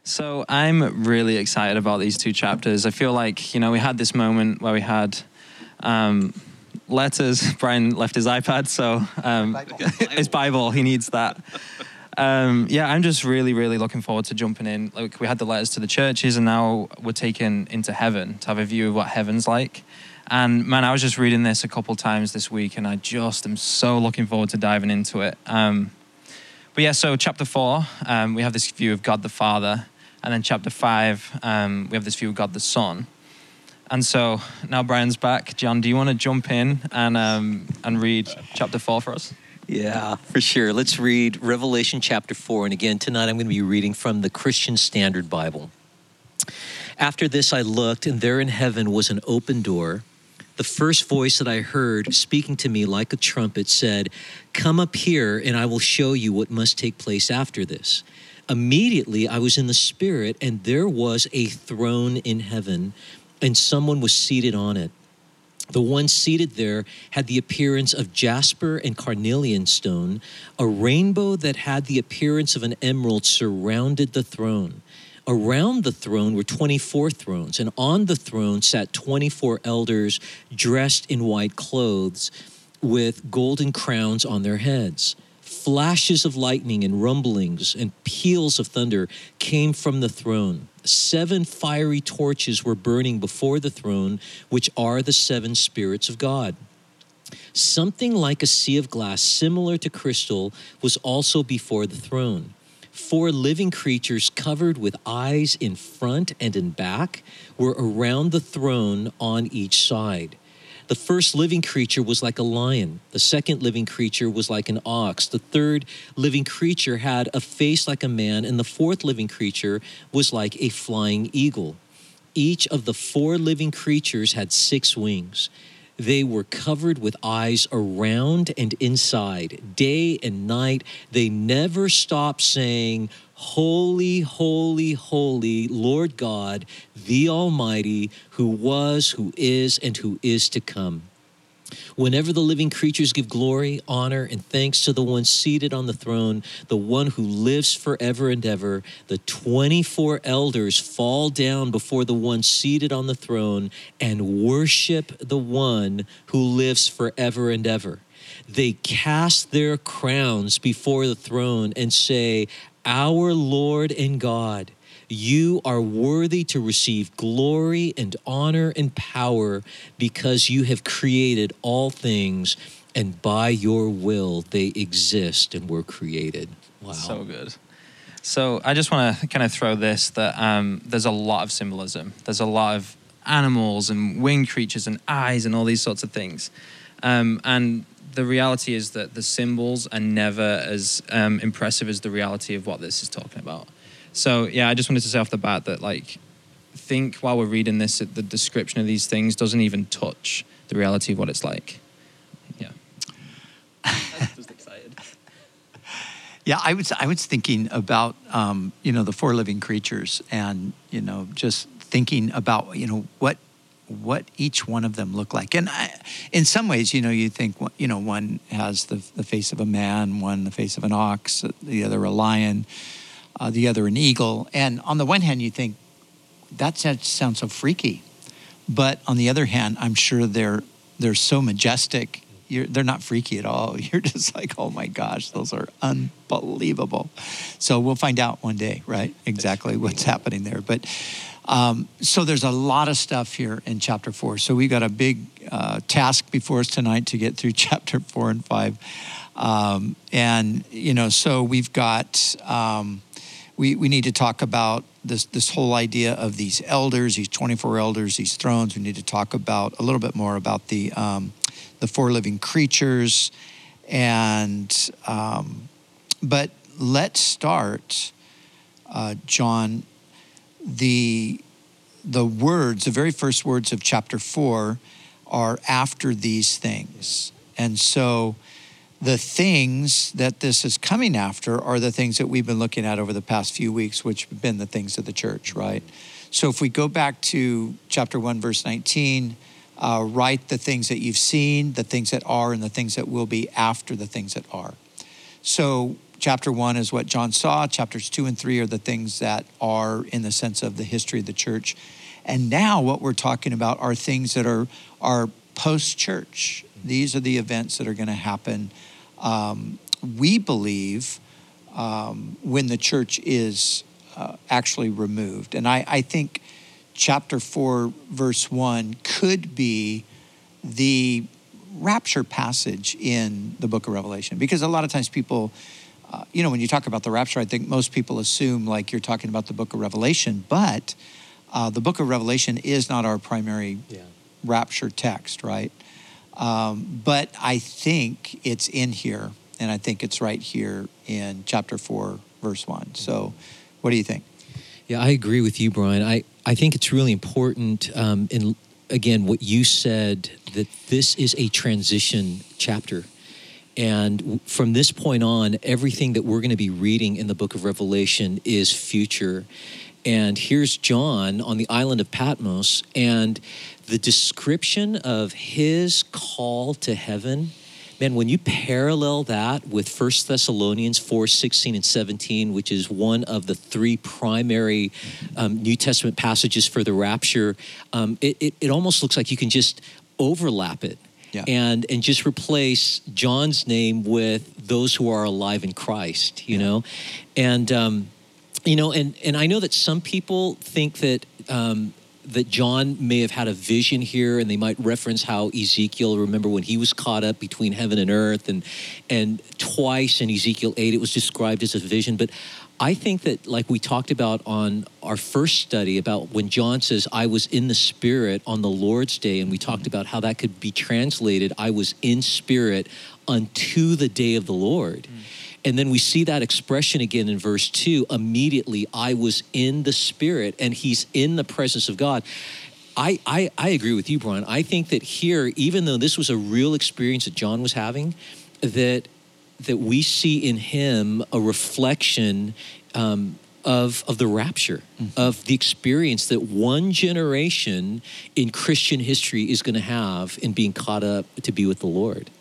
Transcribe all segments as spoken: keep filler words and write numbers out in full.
So I'm really excited about these two chapters. I feel like, you know, we had this moment where we had um, letters. Brian left his iPad, so um, Bible. his Bible, he needs that. Um, yeah, I'm just really, really looking forward to jumping in. Like, we had the letters to the churches, and now we're taken into heaven to have a view of what heaven's like. And man, I was just reading this a couple times this week, and I just am so looking forward to diving into it. Um, but yeah, so chapter four, um, we have this view of God the Father. And then chapter five, um, we have this view of God the Son. And so now Brian's back. John, do you want to jump in and um, and read chapter four for us? Yeah, for sure. Let's read Revelation chapter four. And again, tonight I'm going to be reading from the Christian Standard Bible. After this I looked, and there in heaven was an open door. The first voice that I heard speaking to me like a trumpet said, "Come up here, and I will show you what must take place after this." Immediately I was in the Spirit, and there was a throne in heaven, and someone was seated on it. The one seated there had the appearance of jasper and carnelian stone. A rainbow that had the appearance of an emerald surrounded the throne. Around the throne were twenty-four thrones, and on the throne sat twenty-four elders dressed in white clothes with golden crowns on their heads. Flashes of lightning and rumblings and peals of thunder came from the throne. Seven fiery torches were burning before the throne, which are the seven spirits of God. Something like a sea of glass, similar to crystal, was also before the throne. Four living creatures covered with eyes in front and in back were around the throne on each side. The first living creature was like a lion. The second living creature was like an ox. The third living creature had a face like a man, and the fourth living creature was like a flying eagle. Each of the four living creatures had six wings. They were covered with eyes around and inside. Day and night, they never stopped saying, "Holy, holy, holy, Lord God, the Almighty, who was, who is, and who is to come." Whenever the living creatures give glory, honor, and thanks to the one seated on the throne, the one who lives forever and ever, the twenty-four elders fall down before the one seated on the throne and worship the one who lives forever and ever. They cast their crowns before the throne and say, "Our Lord and God, you are worthy to receive glory and honor and power because you have created all things, and by your will they exist and were created." Wow. So good. So I just want to kind of throw this, that um, there's a lot of symbolism. There's a lot of animals and winged creatures and eyes and all these sorts of things. Um, and the reality is that the symbols are never as um, impressive as the reality of what this is talking about. So, yeah, I just wanted to say off the bat that, like, think while we're reading this, that the description of these things doesn't even touch the reality of what it's like. Yeah. I'm just excited. Yeah, I was I was thinking about, um, you know, the four living creatures and, you know, just thinking about, you know, what what each one of them look like. And I, in some ways, you know, you think, you know, one has the, the face of a man, one the face of an ox, the other a lion, Uh, the other an eagle. And on the one hand, you think, that sounds so freaky. But on the other hand, I'm sure they're they're so majestic. You're, they're not freaky at all. You're just like, oh my gosh, those are unbelievable. So we'll find out one day, right, exactly what's happening there. But um, so there's a lot of stuff here in chapter four. So we got a big uh, task before us tonight to get through chapter four and five. Um, and, you know, so we've got... Um, We, we need to talk about this this whole idea of these elders, these twenty-four elders, these thrones. We need to talk about a little bit more about the um, the four living creatures, and um, but let's start, uh, John. The the words, the very first words of chapter four, are after these things, and so. The things that this is coming after are the things that we've been looking at over the past few weeks, which have been the things of the church, right? So if we go back to chapter one, verse nineteen, uh, write the things that you've seen, the things that are, and the things that will be after the things that are. So chapter one is what John saw. Chapters two and three are the things that are in the sense of the history of the church. And now what we're talking about are things that are, are post-church. These are the events that are going to happen, um, we believe, um, when the church is uh, actually removed. And I, I think chapter four, verse one could be the rapture passage in the book of Revelation. Because a lot of times people, uh, you know, when you talk about the rapture, I think most people assume like you're talking about the book of Revelation, but uh, the book of Revelation is not our primary yeah. rapture text, right? Um, but I think it's in here, and I think it's right here in chapter four, verse one. So what do you think? Yeah, I agree with you, Brian. I, I think it's really important, um, in, again, what you said, that this is a transition chapter. And from this point on, everything that we're going to be reading in the book of Revelation is future. And here's John on the island of Patmos, and the description of his call to heaven. Man, when you parallel that with First Thessalonians four, sixteen and seventeen, which is one of the three primary um, New Testament passages for the rapture, um, it, it, it almost looks like you can just overlap it. Yeah. And and just replace John's name with those who are alive in Christ, you yeah. know? And, um, you know, and, and I know that some people think that um, that John may have had a vision here, and they might reference how Ezekiel, remember when he was caught up between heaven and earth, and and twice in Ezekiel eight it was described as a vision. But I think that, like we talked about on our first study, about when John says, I was in the Spirit on the Lord's day, and we talked about how that could be translated, I was in spirit unto the day of the Lord. Mm. And then we see that expression again in verse two, immediately, I was in the Spirit, and he's in the presence of God. I, I, I agree with you, Brian. I think that here, even though this was a real experience that John was having, that that we see in him a reflection um, of, of the rapture, mm-hmm. of the experience that one generation in Christian history is going to have in being caught up to be with the Lord.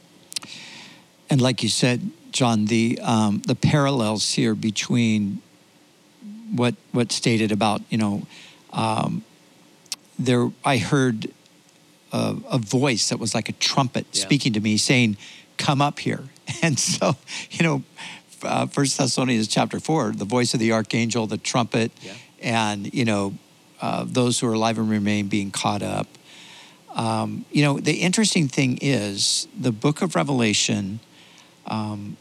And like you said, John, the um, the parallels here between what what stated about, you know, um, there, I heard a, a voice that was like a trumpet yeah. speaking to me saying, come up here. And so, you know, uh, First Thessalonians chapter four, the voice of the archangel, the trumpet, yeah. and, you know, uh, those who are alive and remain being caught up. Um, you know, the interesting thing is the book of Revelation, um,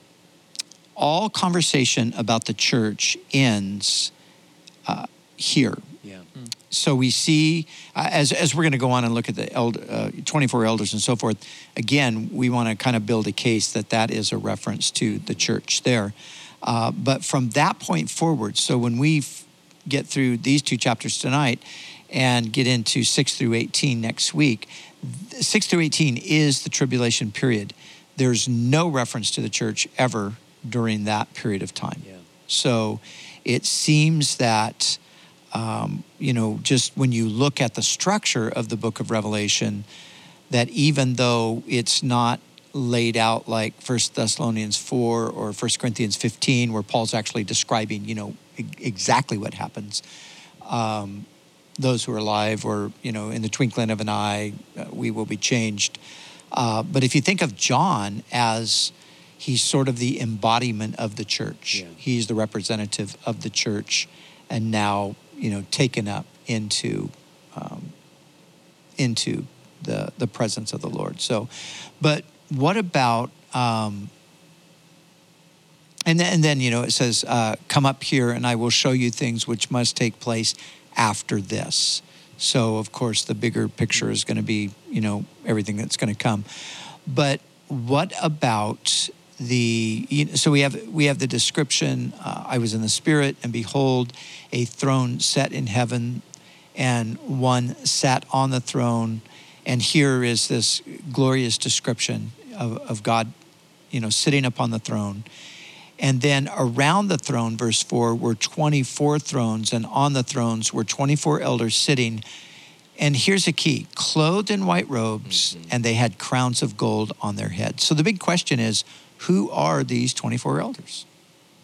all conversation about the church ends uh, here. Yeah. Mm. So we see, uh, as as we're going to go on and look at the elder, uh, twenty-four elders and so forth, again, we want to kind of build a case that that is a reference to the church there. Uh, but from that point forward, so when we f- get through these two chapters tonight and get into six through eighteen next week, six through eighteen is the tribulation period. There's no reference to the church ever during that period of time. Yeah. So it seems that, um, you know, just when you look at the structure of the book of Revelation, that even though it's not laid out like First Thessalonians four or First Corinthians fifteen, where Paul's actually describing, you know, e- exactly what happens, um, those who are alive, or, you know, in the twinkling of an eye, uh, we will be changed. Uh, but if you think of John as he's sort of the embodiment of the church. Yeah. He's the representative of the church, and now, you know, taken up into um, into the the presence of the Lord. So, but what about? Um, and then, and then you know, it says, uh, "Come up here, and I will show you things which must take place after this." So, of course, the bigger picture is going to be, you know, everything that's going to come. But what about the, you know, so we have we have the description, uh, I was in the Spirit, and behold, a throne set in heaven, and one sat on the throne. And here is this glorious description of, of God, you know, sitting upon the throne. And then around the throne, verse four, were twenty-four thrones, and on the thrones were twenty-four elders sitting. And here's a key, clothed in white robes, mm-hmm. and they had crowns of gold on their heads. So the big question is, who are these twenty-four elders?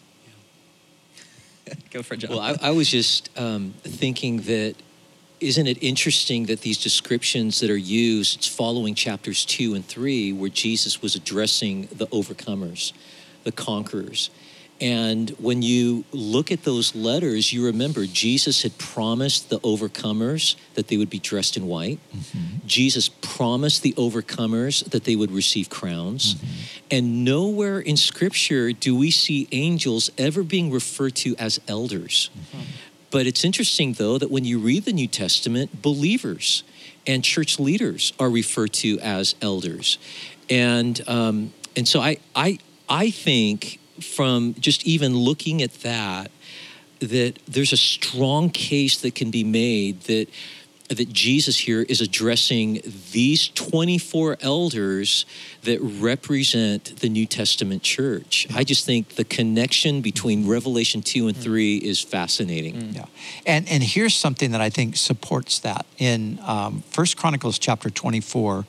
Go for it, John. Well, I, I was just um, thinking that isn't it interesting that these descriptions that are used, it's following chapters two and three, where Jesus was addressing the overcomers, the conquerors. And when you look at those letters, you remember Jesus had promised the overcomers that they would be dressed in white. Mm-hmm. Jesus promised the overcomers that they would receive crowns. Mm-hmm. And nowhere in Scripture do we see angels ever being referred to as elders. Mm-hmm. But it's interesting, though, that when you read the New Testament, believers and church leaders are referred to as elders. And um, and so I I I think from just even looking at that, that there's a strong case that can be made that that Jesus here is addressing these twenty-four elders that represent the New Testament church. I just think the connection between Revelation two and three is fascinating. Mm. Yeah, and and here's something that I think supports that. In um, First Chronicles chapter twenty-four,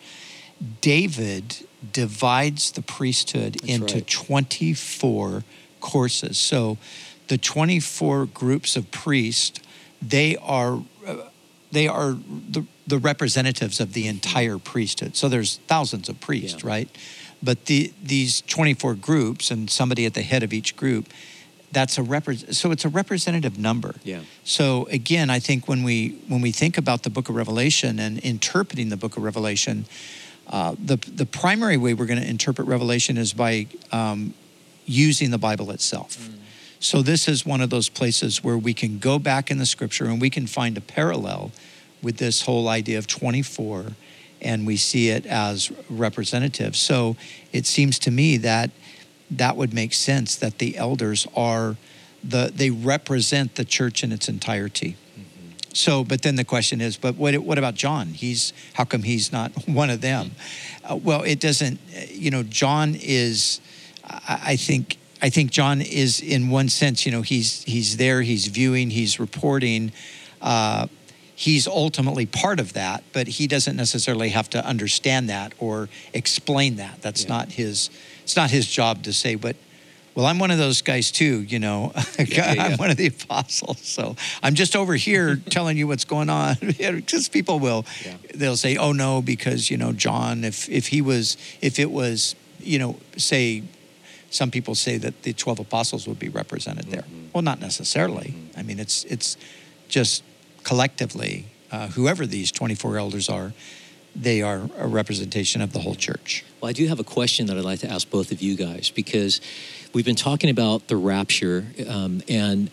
David divides the priesthood That's into right. twenty-four courses. So the twenty-four groups of priests, they are uh, they are the, the representatives of the entire priesthood. So there's thousands of priests, yeah. right? But the these twenty-four groups and somebody at the head of each group, that's a repre- so it's a representative number. Yeah. So again, I think when we when we think about the book of Revelation and interpreting the book of Revelation, Uh, the the primary way we're going to interpret Revelation is by um, using the Bible itself. Mm. So this is one of those places where we can go back in the Scripture and we can find a parallel with this whole idea of twenty-four, and we see it as representative. So it seems to me that that would make sense that the elders are the they represent the church in its entirety. So, but then the question is, but what what about John? He's how come he's not one of them? Uh, well, it doesn't. You know, John is. I, I think. I think John is, in one sense, you know, he's he's there. He's viewing. He's reporting. Uh, he's ultimately part of that, but he doesn't necessarily have to understand that or explain that. That's yeah. not his. It's not his job to say, but. Well, I'm one of those guys too, you know. Yeah, yeah, yeah. I'm one of the apostles, so I'm just over here telling you what's going on. Because people will, yeah. they'll say, "Oh no," because you know, John. If if he was, if it was, you know, say, some people say that the twelve apostles would be represented there. Mm-hmm. Well, not necessarily. Mm-hmm. I mean, it's it's just collectively, uh, whoever these twenty-four elders are, they are a representation of the whole church. Well, I do have a question that I'd like to ask both of you guys, because we've been talking about the rapture, um, and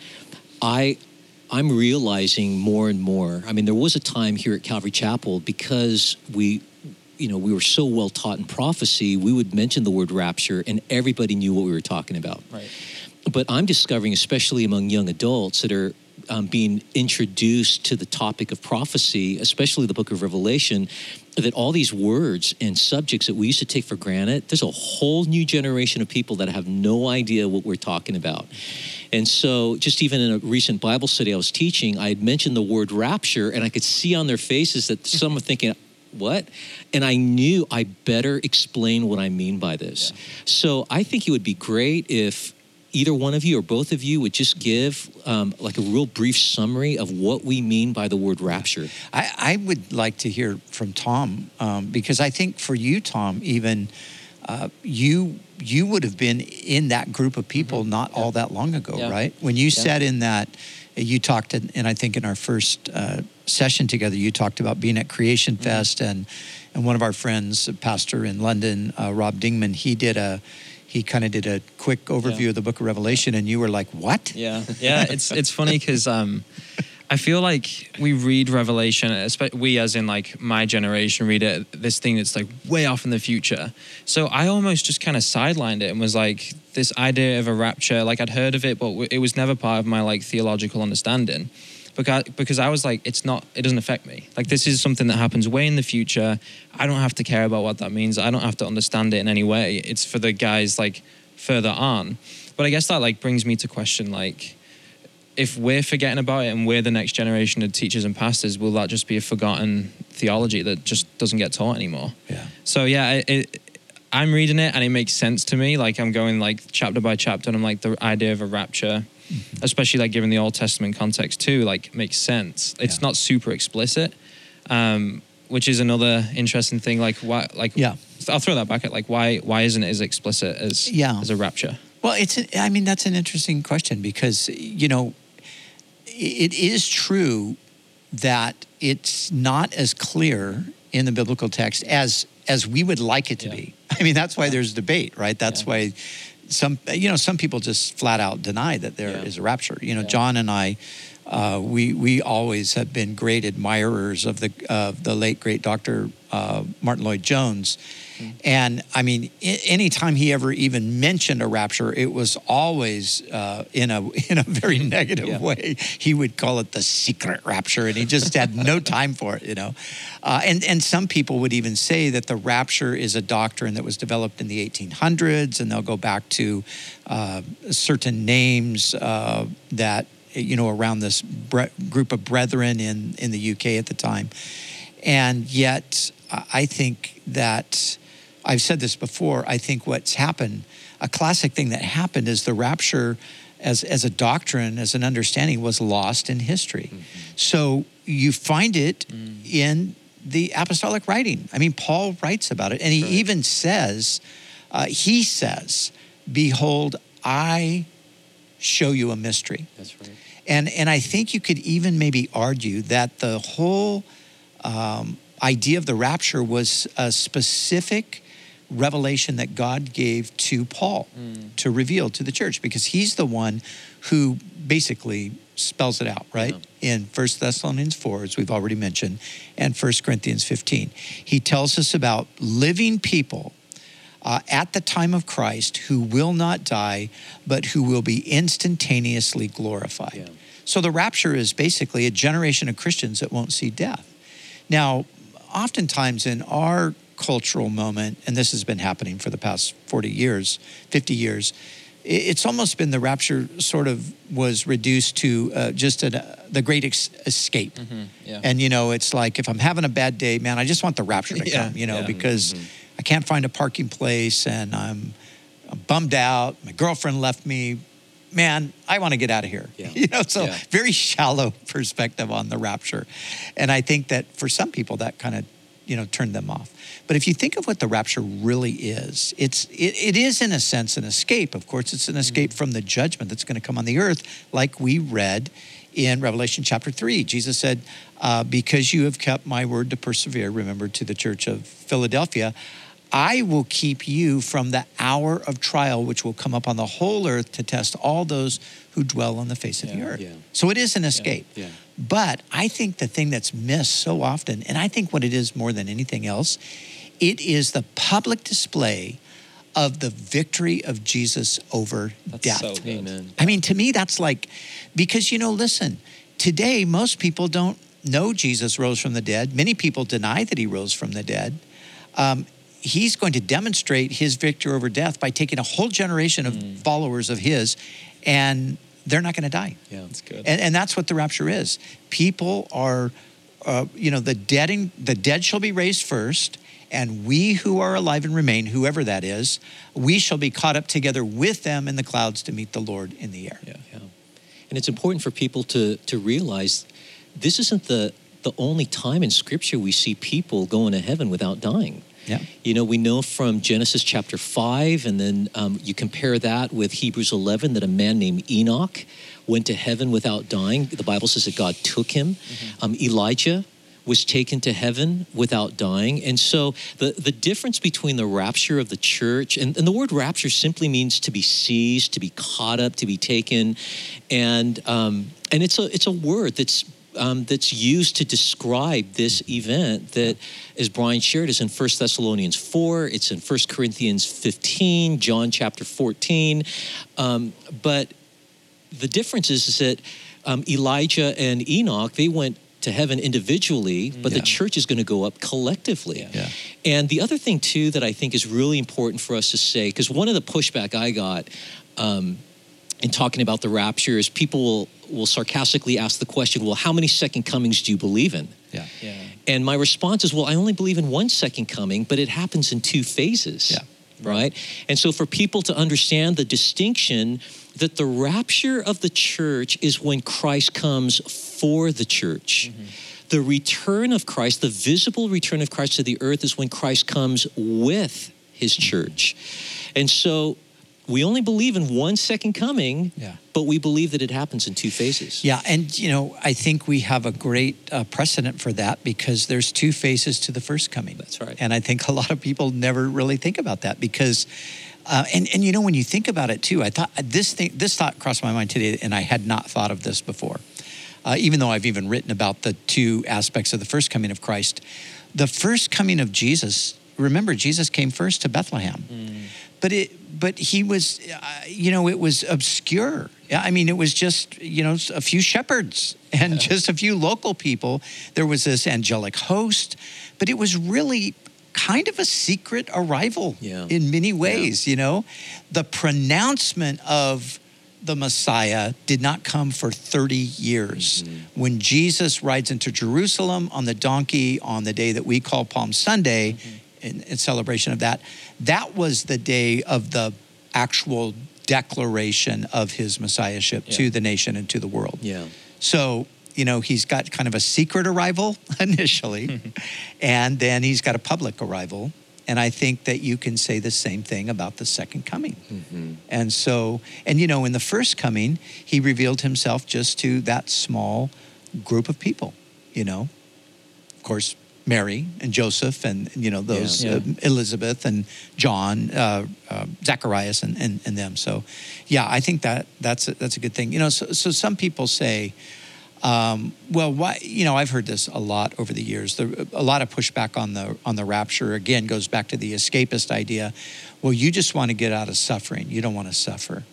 I, I'm realizing more and more. I mean, there was a time here at Calvary Chapel, because we, you know, we were so well taught in prophecy, we would mention the word rapture, and everybody knew what we were talking about. Right. But I'm discovering, especially among young adults that are um, being introduced to the topic of prophecy, especially the book of Revelation, that all these words and subjects that we used to take for granted, there's a whole new generation of people that have no idea what we're talking about. And so just even in a recent Bible study I was teaching, I had mentioned the word rapture, and I could see on their faces that some were thinking, what? And I knew I better explain what I mean by this. Yeah. So I think it would be great if either one of you or both of you would just give um, like a real brief summary of what we mean by the word rapture. I, I would like to hear from Tom, um, because I think for you, Tom, even uh, you you would have been in that group of people mm-hmm. not yeah. all that long ago, yeah. right? When you yeah. sat in that, you talked, in, and I think in our first uh, session together, you talked about being at Creation mm-hmm. Fest, and and one of our friends, a pastor in London, uh, Rob Dingman, he did a He kind of did a quick overview yeah. of the book of Revelation, and you were like, what? Yeah, yeah. It's it's funny because um, I feel like we read Revelation, we as in like my generation read it, this thing that's like way off in the future. So I almost just kind of sidelined it and was like, this idea of a rapture, like I'd heard of it, but it was never part of my like theological understanding. Because, because I was like, it's not, it doesn't affect me. Like, this is something that happens way in the future. I don't have to care about what that means. I don't have to understand it in any way. It's for the guys, like, further on. But I guess that, like, brings me to question, like, if we're forgetting about it and we're the next generation of teachers and pastors, will that just be a forgotten theology that just doesn't get taught anymore? Yeah. So, yeah, it, it, I'm reading it and it makes sense to me. Like, I'm going, like, chapter by chapter, and I'm like, the idea of a rapture Mm-hmm. especially like given the Old Testament context too, like makes sense. It's Yeah. not super explicit, um, which is another interesting thing. Like why, like Yeah. I'll throw that back at like why why isn't it as explicit as Yeah. as a rapture? Well, it's. A, I mean, that's an interesting question because you know, it is true that it's not as clear in the biblical text as as we would like it to Yeah. be. I mean, that's why there's debate, right? That's Yeah. why some you know some people just flat out deny that there is Yeah. a rapture. You know, Yeah. John and I. Uh, we we always have been great admirers of the of the late great Doctor Uh, Martin Lloyd Jones, Mm. and I mean, I- anytime he ever even mentioned a rapture, it was always uh, in a in a very negative Yeah. way. He would call it the secret rapture, and he just had no time for it, you know. Uh, and and some people would even say that the rapture is a doctrine that was developed in the eighteen hundreds, and they'll go back to uh, certain names uh, that. You know, around this bre- group of brethren in, in the U K at the time. And yet, I think that, I've said this before, I think what's happened, a classic thing that happened is the rapture as, as a doctrine, as an understanding, was lost in history. Mm-hmm. So you find it mm. in the apostolic writing. I mean, Paul writes about it, and he right. even says, uh, he says, behold, I show you a mystery. That's right. And and I think you could even maybe argue that the whole um, idea of the rapture was a specific revelation that God gave to Paul mm. to reveal to the church, because he's the one who basically spells it out, right? Yeah. In First Thessalonians four, as we've already mentioned, and First Corinthians fifteen. He tells us about living people Uh, at the time of Christ, who will not die, but who will be instantaneously glorified. Yeah. So the rapture is basically a generation of Christians that won't see death. Now, oftentimes in our cultural moment, and this has been happening for the past forty years, fifty years, it's almost been the rapture sort of was reduced to uh, just an, uh, the great ex- escape. Mm-hmm. Yeah. And, you know, it's like, if I'm having a bad day, man, I just want the rapture to yeah. come, you know, yeah. because... Mm-hmm. I can't find a parking place, and I'm, I'm bummed out. My girlfriend left me. Man, I want to get out of here. Yeah. You know, so yeah. very shallow perspective on the rapture. And I think that for some people that kind of, you know, turned them off. But if you think of what the rapture really is, it's it, it is in a sense an escape. Of course, it's an escape mm-hmm. from the judgment that's going to come on the earth, like we read in Revelation chapter three. Jesus said, uh, because you have kept my word to persevere, remember, to the church of Philadelphia, I will keep you from the hour of trial, which will come upon the whole earth to test all those who dwell on the face yeah, of the earth. Yeah. So it is an escape. Yeah, yeah. But I think the thing that's missed so often, and I think what it is more than anything else, it is the public display of the victory of Jesus over That's death. So good. Amen. I mean, to me, that's like, because, you know, listen, today most people don't know Jesus rose from the dead. Many people deny that he rose from the dead. Um, he's going to demonstrate his victory over death by taking a whole generation of mm. followers of his, and they're not going to die. Yeah, that's good. And, and that's what the rapture is. People are, uh, you know, the dead, in, the dead shall be raised first, and we who are alive and remain, whoever that is, we shall be caught up together with them in the clouds to meet the Lord in the air. Yeah, yeah. And it's important for people to to realize this isn't the the only time in Scripture we see people going to heaven without dying. Yeah. You know, we know from Genesis chapter five, and then um, you compare that with Hebrews eleven, that a man named Enoch went to heaven without dying. The Bible says that God took him. Mm-hmm. Um, Elijah was taken to heaven without dying. And so the, the difference between the rapture of the church, and, and the word rapture simply means to be seized, to be caught up, to be taken. And um, and it's a it's a word that's Um, that's used to describe this event that, as Brian shared, is in First Thessalonians four, it's in First Corinthians fifteen, John chapter fourteen. Um, but the difference is, is that um, Elijah and Enoch, they went to heaven individually, but yeah. the church is going to go up collectively. Yeah. Yeah. And the other thing, too, that I think is really important for us to say, because one of the pushback I got um, in talking about the rapture is people will, will sarcastically ask the question, well, how many second comings do you believe in? Yeah. Yeah. And my response is, well, I only believe in one second coming, but it happens in two phases. Yeah. Right? And so for people to understand the distinction that the rapture of the church is when Christ comes for the church. Mm-hmm. The return of Christ, the visible return of Christ to the earth, is when Christ comes with his church. And so we only believe in one second coming, yeah. but we believe that it happens in two phases. Yeah, and you know, I think we have a great uh, precedent for that because there's two phases to the first coming. That's right. And I think a lot of people never really think about that because, uh, and and you know, when you think about it too, I thought this thing, this thought crossed my mind today, and I had not thought of this before. Uh, even though I've even written about the two aspects of the first coming of Christ, the first coming of Jesus. Remember, Jesus came first to Bethlehem. Mm. But it, but he was, uh, you know, it was obscure. I mean, it was just, you know, a few shepherds and yeah. just a few local people. There was this angelic host, but it was really kind of a secret arrival yeah. in many ways, yeah. you know. The pronouncement of the Messiah did not come for thirty years. Mm-hmm. When Jesus rides into Jerusalem on the donkey on the day that we call Palm Sunday, mm-hmm. In, in celebration of that, that was the day of the actual declaration of his messiahship yeah. to the nation and to the world. Yeah. So, you know, he's got kind of a secret arrival initially, and then he's got a public arrival. And I think that you can say the same thing about the second coming. Mm-hmm. And so, and you know, in the first coming, he revealed himself just to that small group of people, you know, of course, Mary and Joseph and, you know, those yeah, yeah. Uh, Elizabeth and John, uh, uh, Zacharias and, and, and them. So, yeah, I think that that's a, that's a good thing. You know, so, so some people say, um, well, why, you know, I've heard this a lot over the years. The, a lot of pushback on the on the rapture, again, goes back to the escapist idea. Well, you just want to get out of suffering. You don't want to suffer.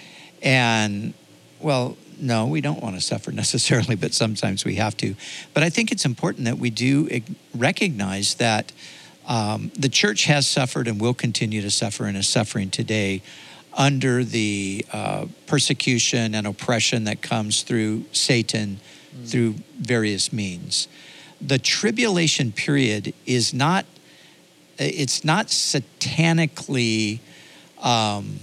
And, well, no, we don't want to suffer necessarily, but sometimes we have to. But I think it's important that we do recognize that um, the church has suffered and will continue to suffer and is suffering today under the uh, persecution and oppression that comes through Satan mm. through various means. The tribulation period is not, it's not satanically, um,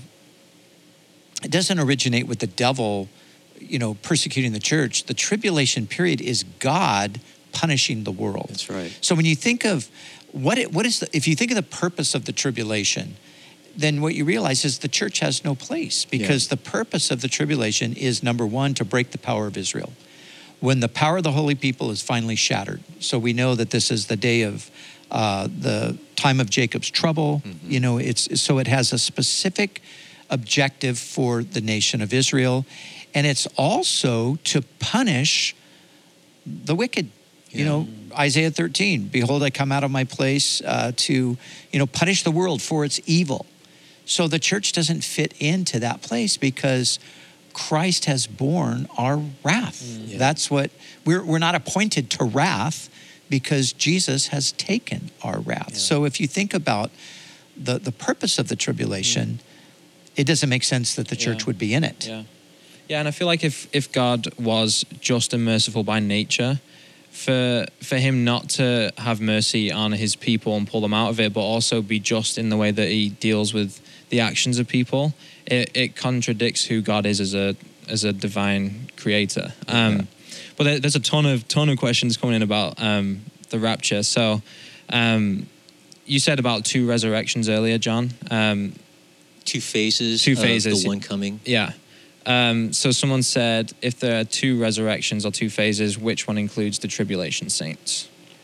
it doesn't originate with the devil, you know, persecuting the church. The tribulation period is God punishing the world. That's right. So when you think of what it, what is the, if you think of the purpose of the tribulation, then what you realize is the church has no place because yeah. the purpose of the tribulation is, number one, to break the power of Israel. When the power of the holy people is finally shattered. So we know that this is the day of uh, the time of Jacob's trouble. Mm-hmm. You know, it's so it has a specific objective for the nation of Israel. And it's also to punish the wicked. Yeah. You know, Isaiah thirteen, behold, I come out of my place uh, to, you know, punish the world for its evil. So the church doesn't fit into that place because Christ has borne our wrath. Mm, yeah. That's what, we're, we're not appointed to wrath because Jesus has taken our wrath. Yeah. So if you think about the, the purpose of the tribulation, mm. it doesn't make sense that the church yeah. would be in it. Yeah. Yeah, and I feel like if, if God was just and merciful by nature, for for him not to have mercy on his people and pull them out of it, but also be just in the way that he deals with the actions of people, it, it contradicts who God is as a as a divine creator. Um, yeah. But there, there's a ton of ton of questions coming in about um, the rapture. So um, you said about two resurrections earlier, John. Um, two phases. Two phases. Of the one coming. Yeah. Um, so someone said, if there are two resurrections or two phases, which one includes the tribulation saints?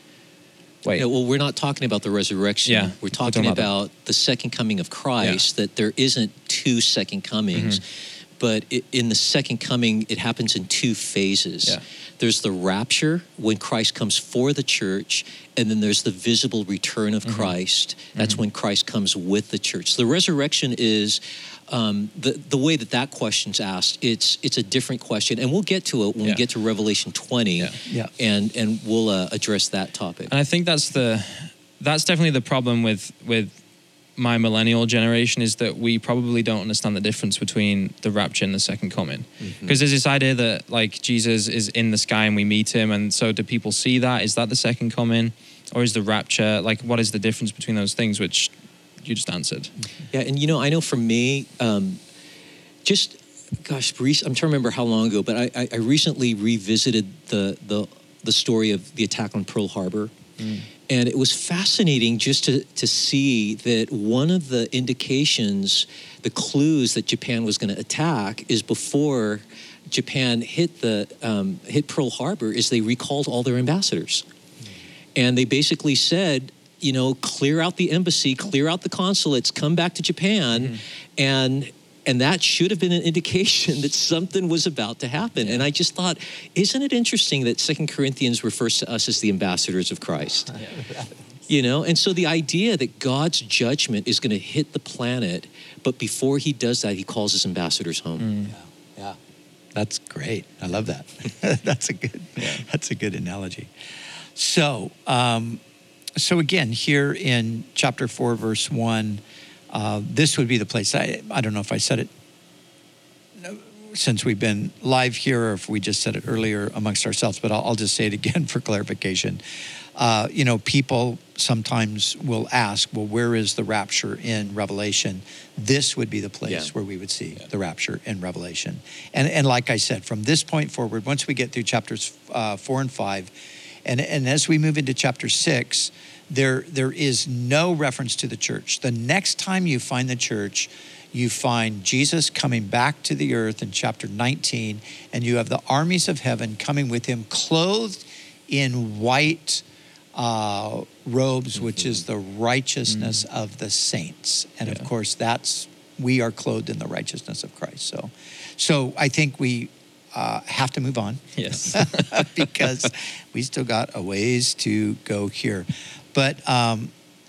Wait. Yeah, well, we're not talking about the resurrection. Yeah, we're talking, we're talking about, about the... the second coming of Christ, yeah. that there isn't two second comings. Mm-hmm. But it, in the second coming, it happens in two phases. Yeah. There's the rapture, when Christ comes for the church, and then there's the visible return of mm-hmm. Christ. That's mm-hmm. when Christ comes with the church. The resurrection is... Um, the the way that that question's asked, it's it's a different question, and we'll get to it when yeah. we get to Revelation twenty, yeah. Yeah. and and we'll uh, address that topic. And I think that's the that's definitely the problem with with my millennial generation, is that we probably don't understand the difference between the rapture and the second coming, because mm-hmm. there's this idea that like Jesus is in the sky and we meet him, and so do people see that? Is that the second coming, or is the rapture, like, what is the difference between those things, which you just answered? Yeah, and you know, I know for me, um, just gosh, I'm trying to remember how long ago, but I, I, I recently revisited the, the the story of the attack on Pearl Harbor. Mm. And it was fascinating just to, to see that one of the indications, the clues that Japan was going to attack is before Japan hit the um, hit Pearl Harbor is they recalled all their ambassadors. Mm. And they basically said, you know, clear out the embassy, clear out the consulates, come back to Japan. Mm. And And that should have been an indication that something was about to happen. And I just thought, isn't it interesting that Second Corinthians refers to us as the ambassadors of Christ? You know, and so the idea that God's judgment is going to hit the planet, but before he does that, he calls his ambassadors home. Mm. Yeah, yeah, that's great. I love that. that's a good. Yeah. That's a good analogy. So, um, so again, here in chapter four, verse one. Uh, this would be the place. I, I don't know if I said it since we've been live here or if we just said it earlier amongst ourselves, but I'll, I'll just say it again for clarification. Uh, you know, people sometimes will ask, well, where is the rapture in Revelation? This would be the place yeah. where we would see yeah. the rapture in Revelation. And and like I said, from this point forward, once we get through chapters uh, four and five, and, and as we move into chapter six, There, there is no reference to the church. The next time you find the church, you find Jesus coming back to the earth in chapter nineteen, and you have the armies of heaven coming with him, clothed in white uh, robes, mm-hmm. which is the righteousness mm-hmm. of the saints. And yeah. of course, that's we are clothed in the righteousness of Christ. So, so I think we uh, have to move on. Yes, because we still got a ways to go here. But um,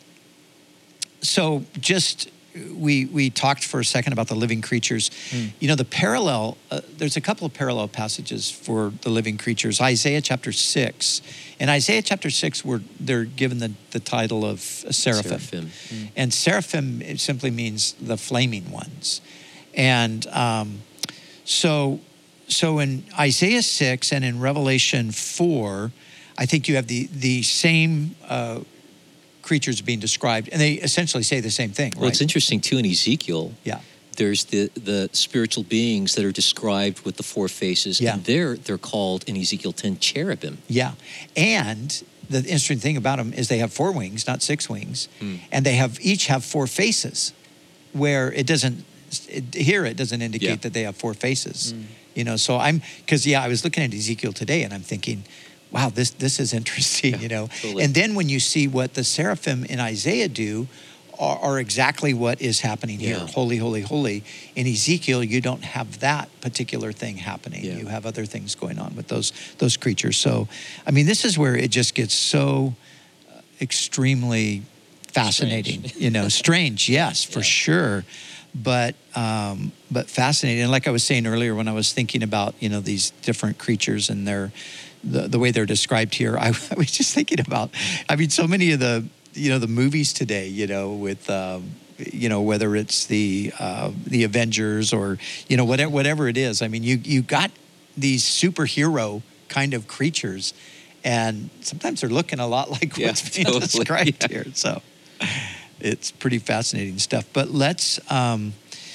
so just we we talked for a second about the living creatures. Mm. You know, the parallel, uh, there's a couple of parallel passages for the living creatures. Isaiah chapter six. In Isaiah chapter six, we're, they're given the, the title of seraphim. seraphim. Mm. And seraphim it simply means the flaming ones. And um, so, so in Isaiah six and in Revelation four, I think you have the, the same uh, creatures being described, and they essentially say the same thing, right? Well, it's interesting, too, in Ezekiel, yeah. there's the, the spiritual beings that are described with the four faces, yeah. and they're, they're called, in Ezekiel ten, cherubim. Yeah, and the interesting thing about them is they have four wings, not six wings, mm. and they have each have four faces, where it doesn't, it, here it doesn't indicate yeah. that they have four faces. Mm. You know, so I'm, because, yeah, I was looking at Ezekiel today, and I'm thinking, wow, this this is interesting, yeah, you know. Totally. And then when you see what the seraphim in Isaiah do are, are exactly what is happening here. Yeah. Holy, holy, holy. In Ezekiel, you don't have that particular thing happening. Yeah. You have other things going on with those those creatures. So, I mean, this is where it just gets so uh, extremely fascinating. Strange. You know, strange, yes, for yeah. sure. But um, but fascinating. And like I was saying earlier when I was thinking about, you know, these different creatures and their The, the way they're described here, I, I was just thinking about, I mean, so many of the, you know, the movies today, you know, with, um, you know, whether it's the uh, the Avengers or, you know, whatever, whatever it is. I mean, you you got these superhero kind of creatures, and sometimes they're looking a lot like yeah, what's being totally. described yeah. here. So it's pretty fascinating stuff. But let's, um,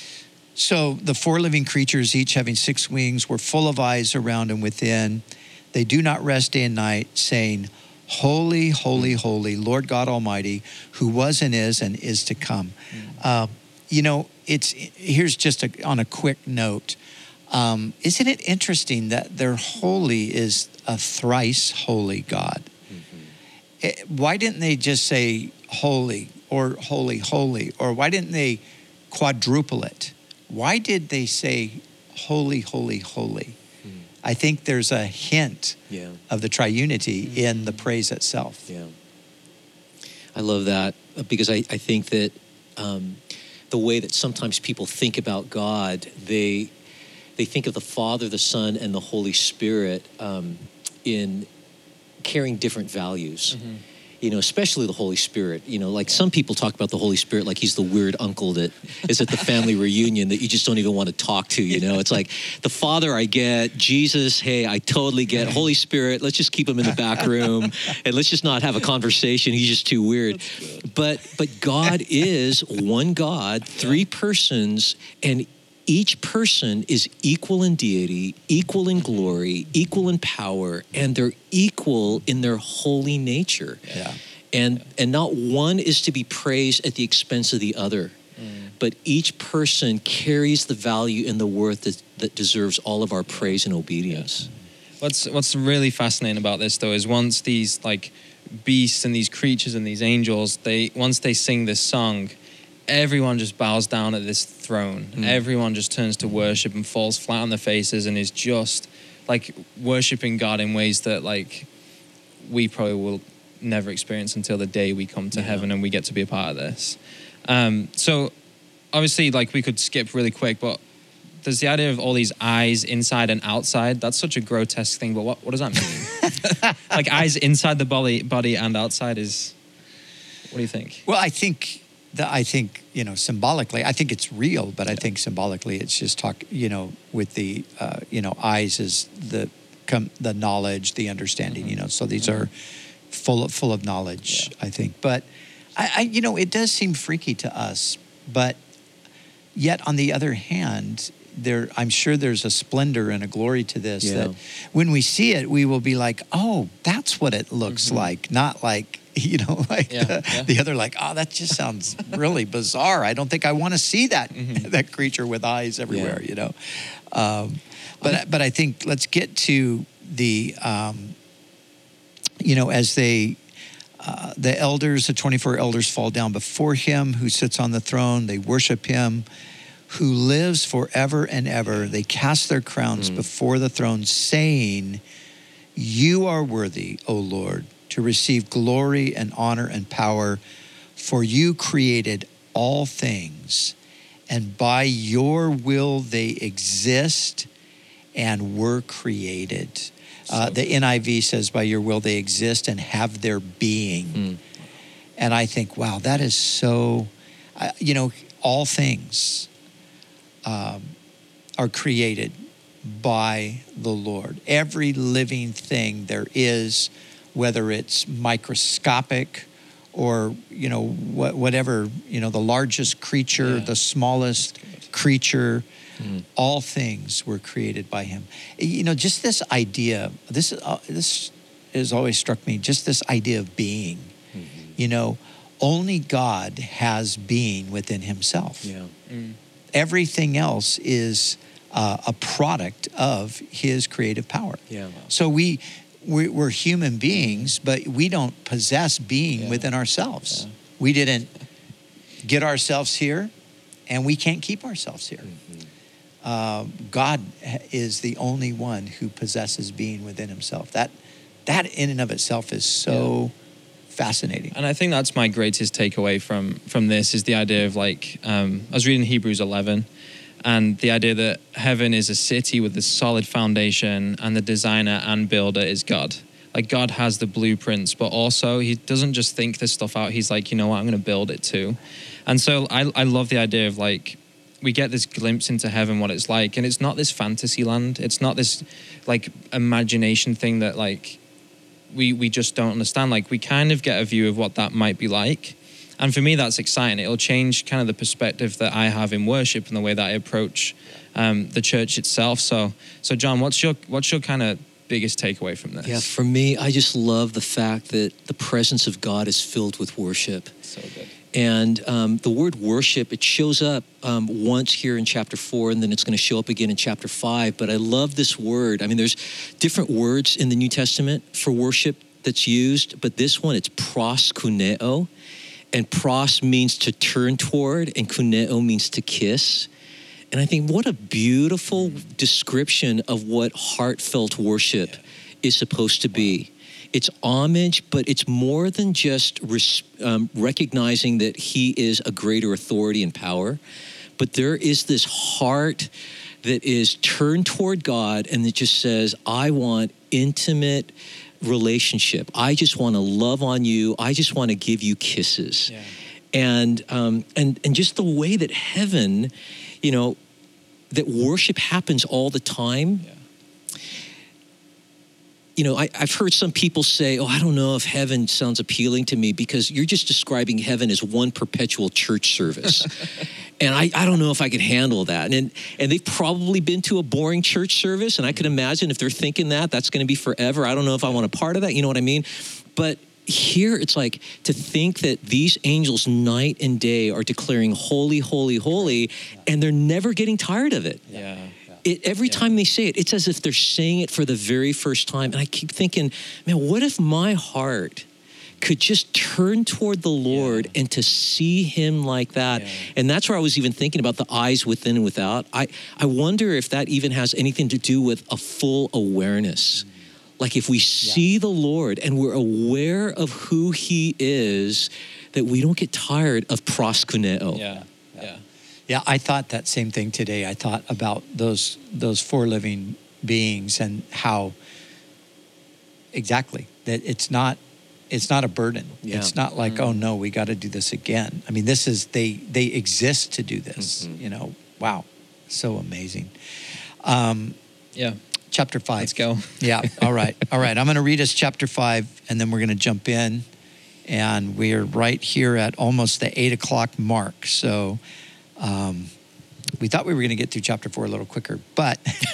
so the four living creatures, each having six wings, were full of eyes around and within. They do not rest day and night, saying, holy, holy, holy, Lord God Almighty, who was and is and is to come. Mm. Uh, you know, it's here's just a, on a quick note. Um, isn't it interesting that their holy is a thrice holy God? Mm-hmm. It, why didn't they just say holy or holy, holy? Or why didn't they quadruple it? Why did they say holy, holy, holy? I think there's a hint yeah. of the triunity mm-hmm. in the praise itself. Yeah, I love that because I, I think that um, the way that sometimes people think about God, they they think of the Father, the Son, and the Holy Spirit um, in carrying different values. Mm-hmm. You know, especially the Holy Spirit. You know, like some people talk about the Holy Spirit like he's the weird uncle that is at the family reunion that you just don't even want to talk to, you know. It's like the Father I get, Jesus, hey, I totally get. Holy Spirit, let's just keep him in the back room and let's just not have a conversation. He's just too weird. But but God is one God, three persons, and each person is equal in deity, equal in glory, equal in power, and they're equal in their holy nature. Yeah. And and not one is to be praised at the expense of the other, mm. but each person carries the value and the worth that, that deserves all of our praise and obedience. What's what's really fascinating about this, though, is once these like beasts and these creatures and these angels, they once they sing this song, everyone just bows down at this throne. Mm. Everyone just turns to worship and falls flat on their faces and is just like worshiping God in ways that like we probably will never experience until the day we come to yeah. heaven and we get to be a part of this. Um, so obviously, like, we could skip really quick, but there's the idea of all these eyes inside and outside. That's such a grotesque thing, but what, what does that mean? Like, eyes inside the body, body and outside is, what do you think? Well, I think that I think, you know, symbolically, I think it's real, but I think symbolically it's just talk, you know, with the, uh, you know, eyes is the, come, the knowledge, the understanding, mm-hmm. you know, so these mm-hmm. are full of, full of knowledge, yeah. I think. But, I, I, you know, it does seem freaky to us, but yet on the other hand, there, I'm sure there's a splendor and a glory to this yeah. that when we see it, we will be like, oh, that's what it looks mm-hmm. like, not like, you know, like yeah, the, yeah. the other, like, oh, that just sounds really bizarre. I don't think I want to see that mm-hmm. that creature with eyes everywhere, yeah. you know. Um, but I, but I think let's get to the, um, you know, as they, uh, the elders, the twenty-four elders fall down before him who sits on the throne. They worship him who lives forever and ever. They cast their crowns mm. before the throne, saying, you are worthy, O Lord, to receive glory and honor and power, for you created all things, and by your will they exist and were created. So uh, the N I V says, by your will they exist and have their being. Mm. And I think, wow, that is so, uh, you know, all things um, are created by the Lord. Every living thing there is, whether it's microscopic or, you know, wh- whatever, you know, the largest creature, yeah. the smallest creature, mm. all things were created by him. You know, just this idea, this, uh, this has always struck me, just this idea of being. Mm-hmm. You know, only God has being within himself. Yeah. Mm. Everything else is uh, a product of his creative power. Yeah. So we, we, we're human beings, but we don't possess being yeah. within ourselves. Yeah. We didn't get ourselves here, and we can't keep ourselves here. Mm-hmm. Uh, God is the only one who possesses being within himself. That, that in and of itself is so... Yeah. fascinating. And I think that's my greatest takeaway from from this is the idea of like, um, I was reading Hebrews eleven, and the idea that heaven is a city with a solid foundation and the designer and builder is God. Like, God has the blueprints, but also he doesn't just think this stuff out. He's like, you know what, I'm going to build it too. And so I, I love the idea of like, we get this glimpse into heaven, what it's like. And it's not this fantasy land. It's not this like imagination thing that like, we we just don't understand. Like, we kind of get a view of what that might be like. And for me, that's exciting. It'll change kind of the perspective that I have in worship and the way that I approach um, the church itself. So, so John, what's your what's your kind of biggest takeaway from this? Yeah, for me, I just love the fact that the presence of God is filled with worship. So good. And um, the word worship, it shows up um, once here in chapter four, and then it's going to show up again in chapter five. But I love this word. I mean, there's different words in the New Testament for worship that's used, but this one, it's proskuneo. And pros means to turn toward, and kuneo means to kiss. And I think what a beautiful description of what heartfelt worship yeah. is supposed to be. It's homage, but it's more than just res- um, recognizing that he is a greater authority and power. But there is this heart that is turned toward God and that just says, I want intimate relationship. I just want to love on you. I just want to give you kisses. Yeah. And, um, and, and just the way that heaven, you know, that worship happens all the time. Yeah. You know, I, I've heard some people say, oh, I don't know if heaven sounds appealing to me because you're just describing heaven as one perpetual church service. And I, I don't know if I could handle that. And and they've probably been to a boring church service, and I can imagine if they're thinking that, that's going to be forever. I don't know if I want a part of that. You know what I mean? But here it's like to think that these angels night and day are declaring holy, holy, holy, and they're never getting tired of it. Yeah. It, every yeah. time they say it, it's as if they're saying it for the very first time. And I keep thinking, man, what if my heart could just turn toward the Lord yeah. and to see him like that? Yeah. And that's where I was even thinking about the eyes within and without. I, I wonder if that even has anything to do with a full awareness. Mm-hmm. Like if we see yeah. the Lord and we're aware of who he is, that we don't get tired of proskuneo. Yeah, yeah. Yeah, I thought that same thing today. I thought about those those four living beings and how exactly that it's not it's not a burden. Yeah. It's not like, mm-hmm. oh no, we got to do this again. I mean, this is they they exist to do this. Mm-hmm. You know, wow, so amazing. Um, yeah. Chapter five. Let's go. Yeah. All right. All right. I'm going to read us chapter five, and then we're going to jump in, and we're right here at almost the eight o'clock mark. So. Um, we thought we were going to get through chapter four a little quicker, but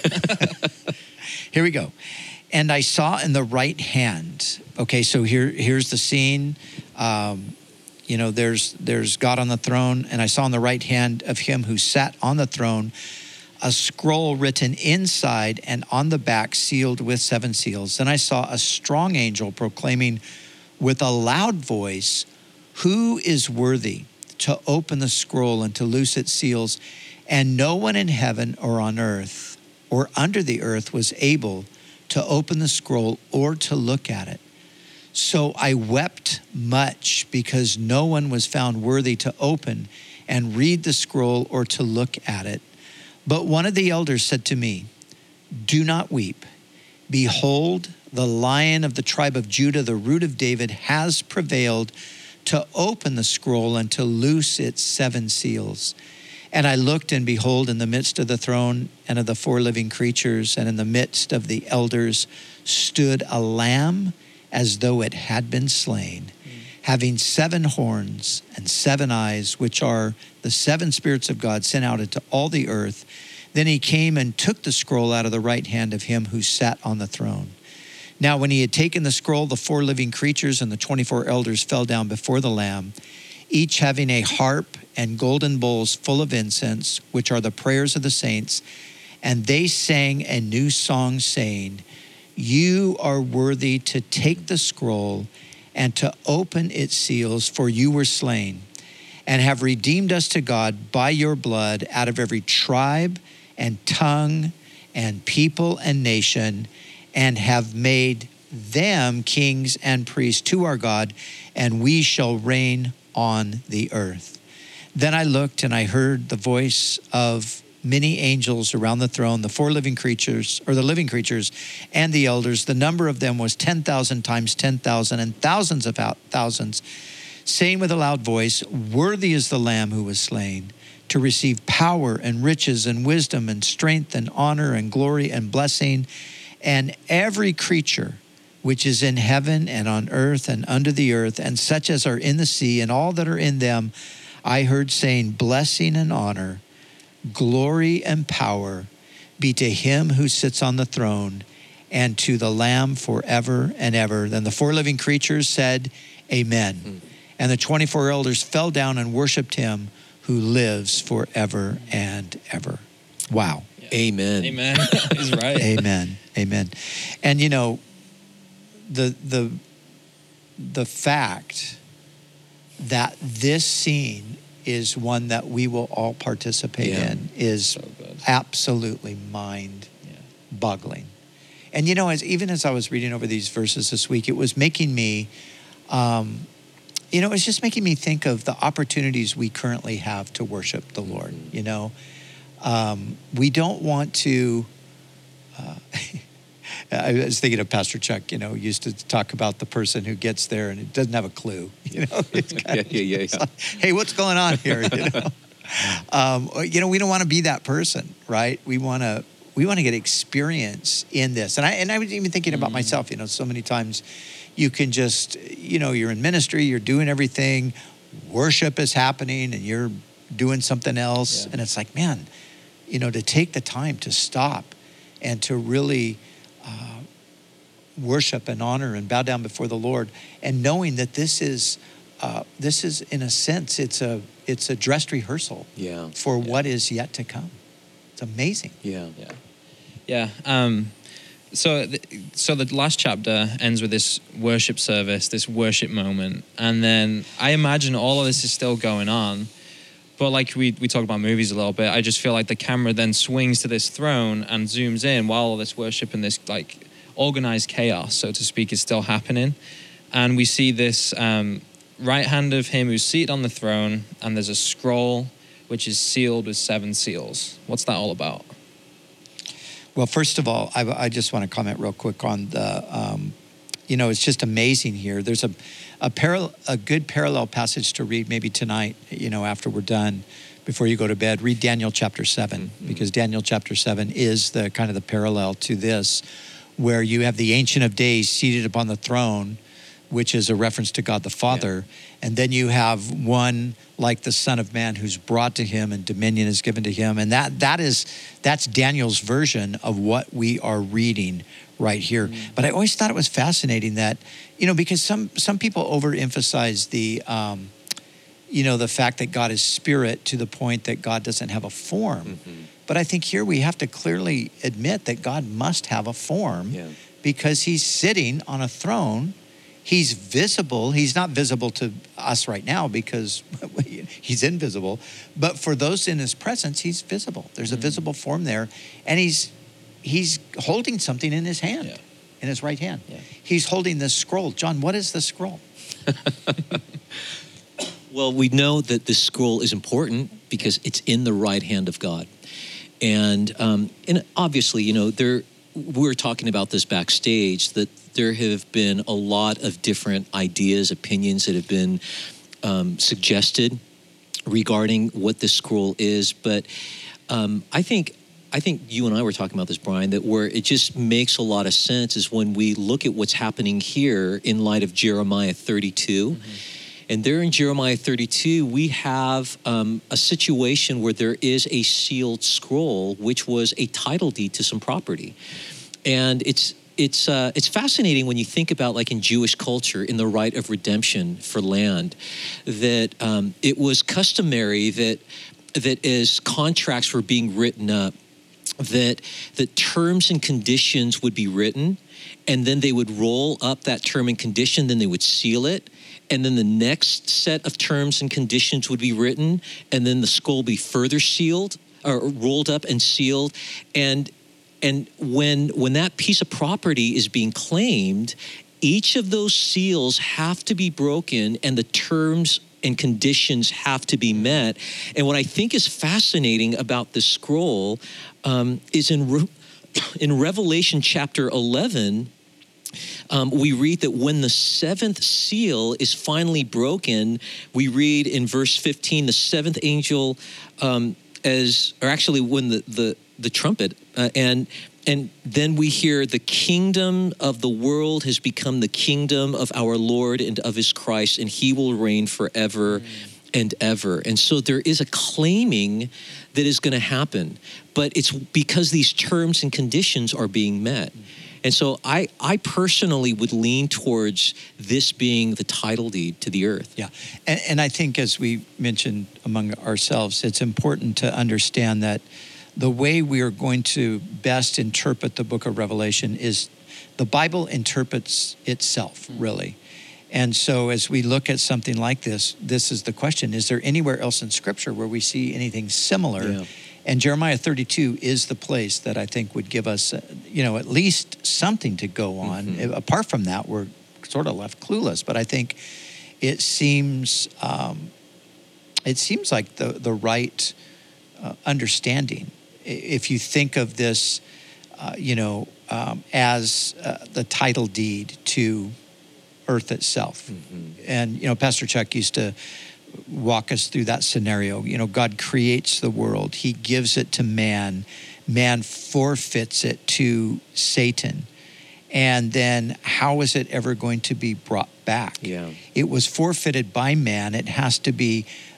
here we go. And I saw in the right hand. Okay, so here, here's the scene. Um, you know, there's there's God on the throne, and I saw in the right hand of him who sat on the throne a scroll written inside and on the back, sealed with seven seals. Then I saw a strong angel proclaiming with a loud voice, "Who is worthy to open the scroll and to loose its seals?" And no one in heaven or on earth or under the earth was able to open the scroll or to look at it. So I wept much because no one was found worthy to open and read the scroll or to look at it. But one of the elders said to me, "Do not weep. Behold, the Lion of the tribe of Judah, the Root of David, has prevailed to open the scroll and to loose its seven seals." And I looked, and behold, in the midst of the throne and of the four living creatures and in the midst of the elders stood a lamb as though it had been slain, mm. having seven horns and seven eyes, which are the seven spirits of God sent out into all the earth. Then he came and took the scroll out of the right hand of him who sat on the throne. Now, when he had taken the scroll, the four living creatures and the twenty-four elders fell down before the Lamb, each having a harp and golden bowls full of incense, which are the prayers of the saints. And they sang a new song, saying, "You are worthy to take the scroll and to open its seals, for you were slain, and have redeemed us to God by your blood out of every tribe and tongue and people and nation, and have made them kings and priests to our God, and we shall reign on the earth." Then I looked, and I heard the voice of many angels around the throne, the four living creatures, or the living creatures, and the elders. The number of them was ten thousand times ten thousand, and thousands of thousands, saying with a loud voice, "Worthy is the Lamb who was slain, to receive power and riches and wisdom and strength and honor and glory and blessing." And every creature which is in heaven and on earth and under the earth, and such as are in the sea, and all that are in them, I heard saying, "Blessing and honor, glory and power be to him who sits on the throne and to the Lamb forever and ever." Then the four living creatures said, "Amen." Mm. And the twenty-four elders fell down and worshiped him who lives forever and ever. Wow. Yeah. Amen. Amen. He's right. Amen. Amen. And you know, the the the fact that this scene is one that we will all participate yeah. in is so absolutely mind-boggling. Yeah. And you know, as even as I was reading over these verses this week, it was making me, um, you know, it's just making me think of the opportunities we currently have to worship the Lord. Mm-hmm. You know, um, we don't want to. Uh, I was thinking of Pastor Chuck, you know, used to talk about the person who gets there and it doesn't have a clue, you know. It's kind of, yeah, yeah, yeah. Like, hey, what's going on here? You know, um, you know, we don't want to be that person, right? We want to we want to get experience in this. And I and I was even thinking about mm. myself, you know, so many times you can just, you know, you're in ministry, you're doing everything, worship is happening, and you're doing something else. Yeah. And it's like, man, you know, to take the time to stop and to really uh, worship and honor and bow down before the Lord, and knowing that this is, uh, this is in a sense, it's a it's a dress rehearsal Yeah. for Yeah. what is yet to come. It's amazing. Yeah. Yeah, yeah. Um, so, th- so the last chapter ends with this worship service, this worship moment, and then I imagine all of this is still going on. But like we we talked about movies a little bit, I just feel like the camera then swings to this throne and zooms in while all this worship and this like organized chaos, so to speak, is still happening, and we see this um, right hand of him who's seated on the throne, and there's a scroll which is sealed with seven seals. What's that all about? Well, first of all, I, I just want to comment real quick on the, um, you know, it's just amazing here. There's a a, paral- a good parallel passage to read maybe tonight, you know, after we're done, before you go to bed. Read Daniel chapter seven, mm-hmm. because Daniel chapter seven is the kind of the parallel to this, where you have the Ancient of Days seated upon the throne, which is a reference to God the Father. Yeah. And then you have one like the Son of Man who's brought to him and dominion is given to him. And that that is, that's Daniel's version of what we are reading right here. Mm-hmm. But I always thought it was fascinating that, you know, because some, some people overemphasize the, um, you know, the fact that God is spirit to the point that God doesn't have a form. Mm-hmm. But I think here we have to clearly admit that God must have a form, yeah. because he's sitting on a throne. He's visible. He's not visible to us right now because he's invisible. But for those in his presence, he's visible. There's mm-hmm. a visible form there. And he's he's holding something in his hand, yeah. in his right hand. Yeah. He's holding this scroll. John, what is the scroll? Well, we know that this scroll is important because it's in the right hand of God. And um, and obviously, you know, there we were talking about this backstage, that there have been a lot of different ideas, opinions that have been um, suggested regarding what this scroll is. But um, I think I think you and I were talking about this, Brian, that where it just makes a lot of sense is when we look at what's happening here in light of Jeremiah thirty-two. Mm-hmm. And there in Jeremiah thirty-two, we have um, a situation where there is a sealed scroll, which was a title deed to some property. And it's it's uh, it's fascinating when you think about, like in Jewish culture, in the right of redemption for land, that um, it was customary that that as contracts were being written up, that that terms and conditions would be written, and then they would roll up that term and condition, then they would seal it. And then the next set of terms and conditions would be written, and then the scroll be further sealed or rolled up and sealed. And and when when that piece of property is being claimed, each of those seals have to be broken, and the terms and conditions have to be met. And what I think is fascinating about this scroll um, is in Re- in Revelation chapter eleven. Um, we read that when the seventh seal is finally broken, we read in verse fifteen, the seventh angel, um, as, or actually when the the, the trumpet, uh, and and then we hear the kingdom of the world has become the kingdom of our Lord and of his Christ, and he will reign forever mm. and ever. And so there is a claiming that is going to happen, but it's because these terms and conditions are being met. Mm. And so I, I personally would lean towards this being the title deed to the earth. Yeah. And, and I think, as we mentioned among ourselves, it's important to understand that the way we are going to best interpret the book of Revelation is the Bible interprets itself, really. And so as we look at something like this, this is the question: is there anywhere else in Scripture where we see anything similar? Yeah. And Jeremiah thirty-two is the place that I think would give us, uh, you know, at least something to go on. Mm-hmm. Apart from that, we're sort of left clueless. But I think it seems um, it seems like the the right uh, understanding. If you think of this, uh, you know, um, as uh, the title deed to earth itself, mm-hmm. and you know, Pastor Chuck used to walk us through that scenario. You know, God creates the world. He gives it to man. Man forfeits it to Satan. And then how is it ever going to be brought back? Yeah. It was forfeited by man. It has to be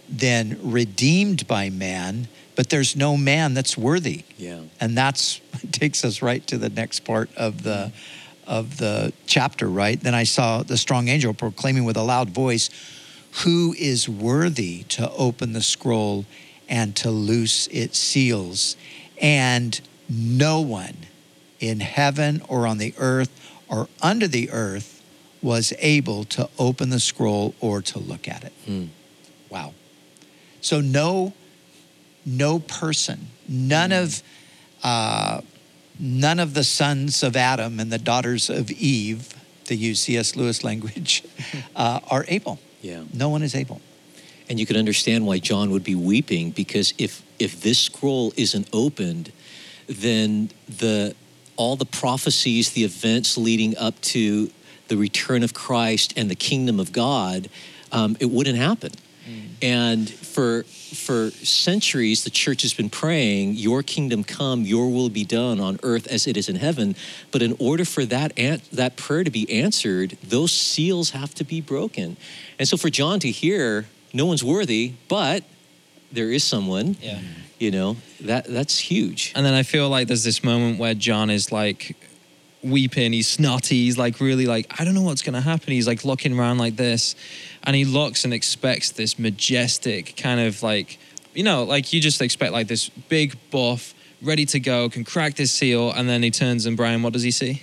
then redeemed by man, but there's no man that's worthy. Yeah. And that's takes us right to the next part of the of the chapter, right? Then I saw the strong angel proclaiming with a loud voice, "Who is worthy to open the scroll and to loose its seals?" And no one in heaven or on the earth or under the earth was able to open the scroll or to look at it. Hmm. Wow. So no, no person, none Hmm. of, uh, none of the sons of Adam and the daughters of Eve, to use C S Lewis language, uh, are able. Yeah. No one is able. And you can understand why John would be weeping, because if if this scroll isn't opened, then the all the prophecies, the events leading up to the return of Christ and the kingdom of God, um, it wouldn't happen. Mm. And for for centuries, the church has been praying, "Your kingdom come, your will be done on earth as it is in heaven." But in order for that an- that prayer to be answered, those seals have to be broken. And so for John to hear, no one's worthy, but there is someone, Yeah. you know, that that's huge. And then I feel like there's this moment where John is like weeping, he's snotty, he's like really like, I don't know what's going to happen. He's like looking around like this, and he looks and expects this majestic kind of like, you know, like you just expect like this big buff, ready to go, can crack this seal, and then he turns and Brian, what does he see?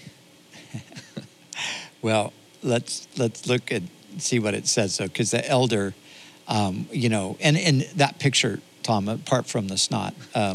Well, let's let's look and see what it says, though, because the elder, um, you know, and in that picture, Tom, apart from the snot, um,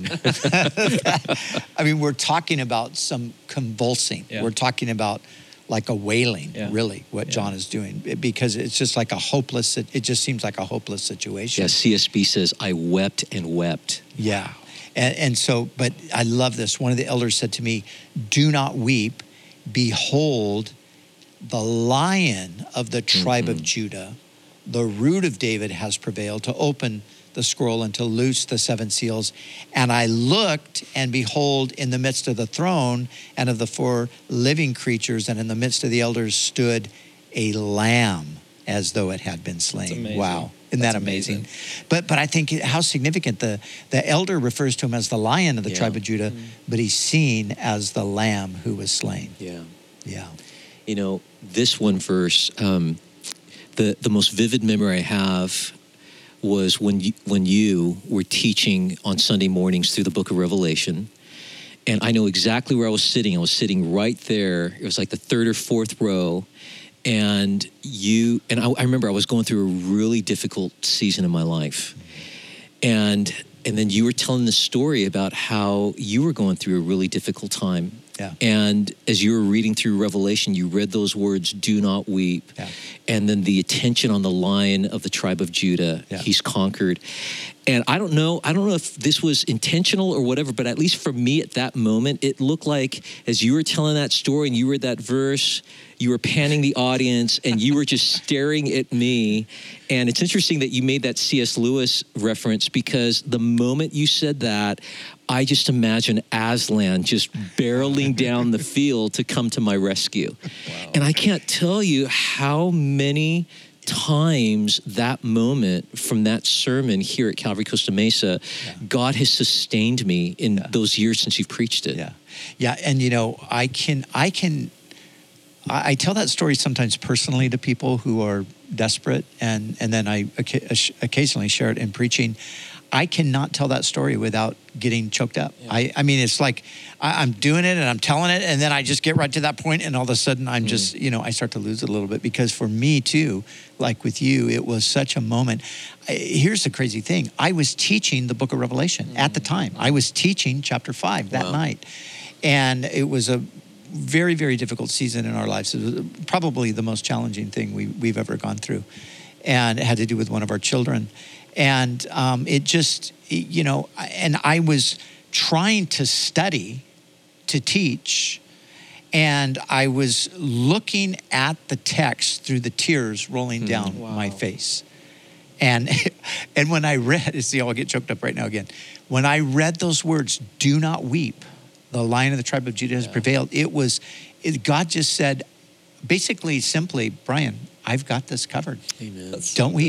I mean, we're talking about some convulsing. Yeah. We're talking about like a wailing, Yeah. really, what Yeah. John is doing, because it's just like a hopeless, it just seems like a hopeless situation. Yeah, C S B says, "I wept and wept." Yeah. And, and so, but I love this. One of the elders said to me, "Do not weep. Behold, the Lion of the tribe Mm-hmm. of Judah, the Root of David, has prevailed to open the scroll and to loose the seven seals. And I looked, and behold, in the midst of the throne and of the four living creatures and in the midst of the elders stood a lamb as though it had been slain." amazing. Wow. Isn't That's that amazing? amazing. But but I think how significant the, the elder refers to him as the Lion of the Yeah. tribe of Judah, but he's seen as the lamb who was slain. Yeah. Yeah. You know, this one verse, um, the, the most vivid memory I have was when you, when you were teaching on Sunday mornings through the book of Revelation. And I know exactly where I was sitting. I was sitting right there. It was like the third or fourth row. And you, and I, I remember I was going through a really difficult season in my life. And, and then you were telling the story about how you were going through a really difficult time. Yeah. And as you were reading through Revelation, you read those words, "Do not weep." Yeah. And then the attention on the Lion of the tribe of Judah, Yeah. he's conquered. And I don't know, I don't know if this was intentional or whatever, but at least for me at that moment, it looked like as you were telling that story and you read that verse, you were panning the audience and you were just staring at me. And it's interesting that you made that C S Lewis reference, because the moment you said that, I just imagine Aslan just barreling down the field to come to my rescue. Wow. And I can't tell you how many times that moment from that sermon here at Calvary Costa Mesa, yeah. God has sustained me in yeah. those years since you've preached it. Yeah. Yeah. And, you know, I can, I can, I, I tell that story sometimes personally to people who are desperate, and, and then I occasionally share it in preaching. I cannot tell that story without getting choked up. Yeah. I, I mean, it's like I, I'm doing it and I'm telling it, and then I just get right to that point, and all of a sudden I'm mm. just, you know, I start to lose it a little bit, because for me too, like with you, it was such a moment. I, here's the crazy thing. I was teaching the book of Revelation mm. at the time. I was teaching chapter five that wow. night. And it was a very, very difficult season in our lives. It was probably the most challenging thing we, we've ever gone through. And it had to do with one of our children. And um, it just, you know, and I was trying to study, to teach, and I was looking at the text through the tears rolling down wow. my face. And and when I read, see, I'll get choked up right now again. When I read those words, "Do not weep, the Lion of the tribe of Judah has yeah. prevailed," it was, it, God just said, basically, simply, "Brian, I've got this covered. Amen. That's Don't so weep." Good.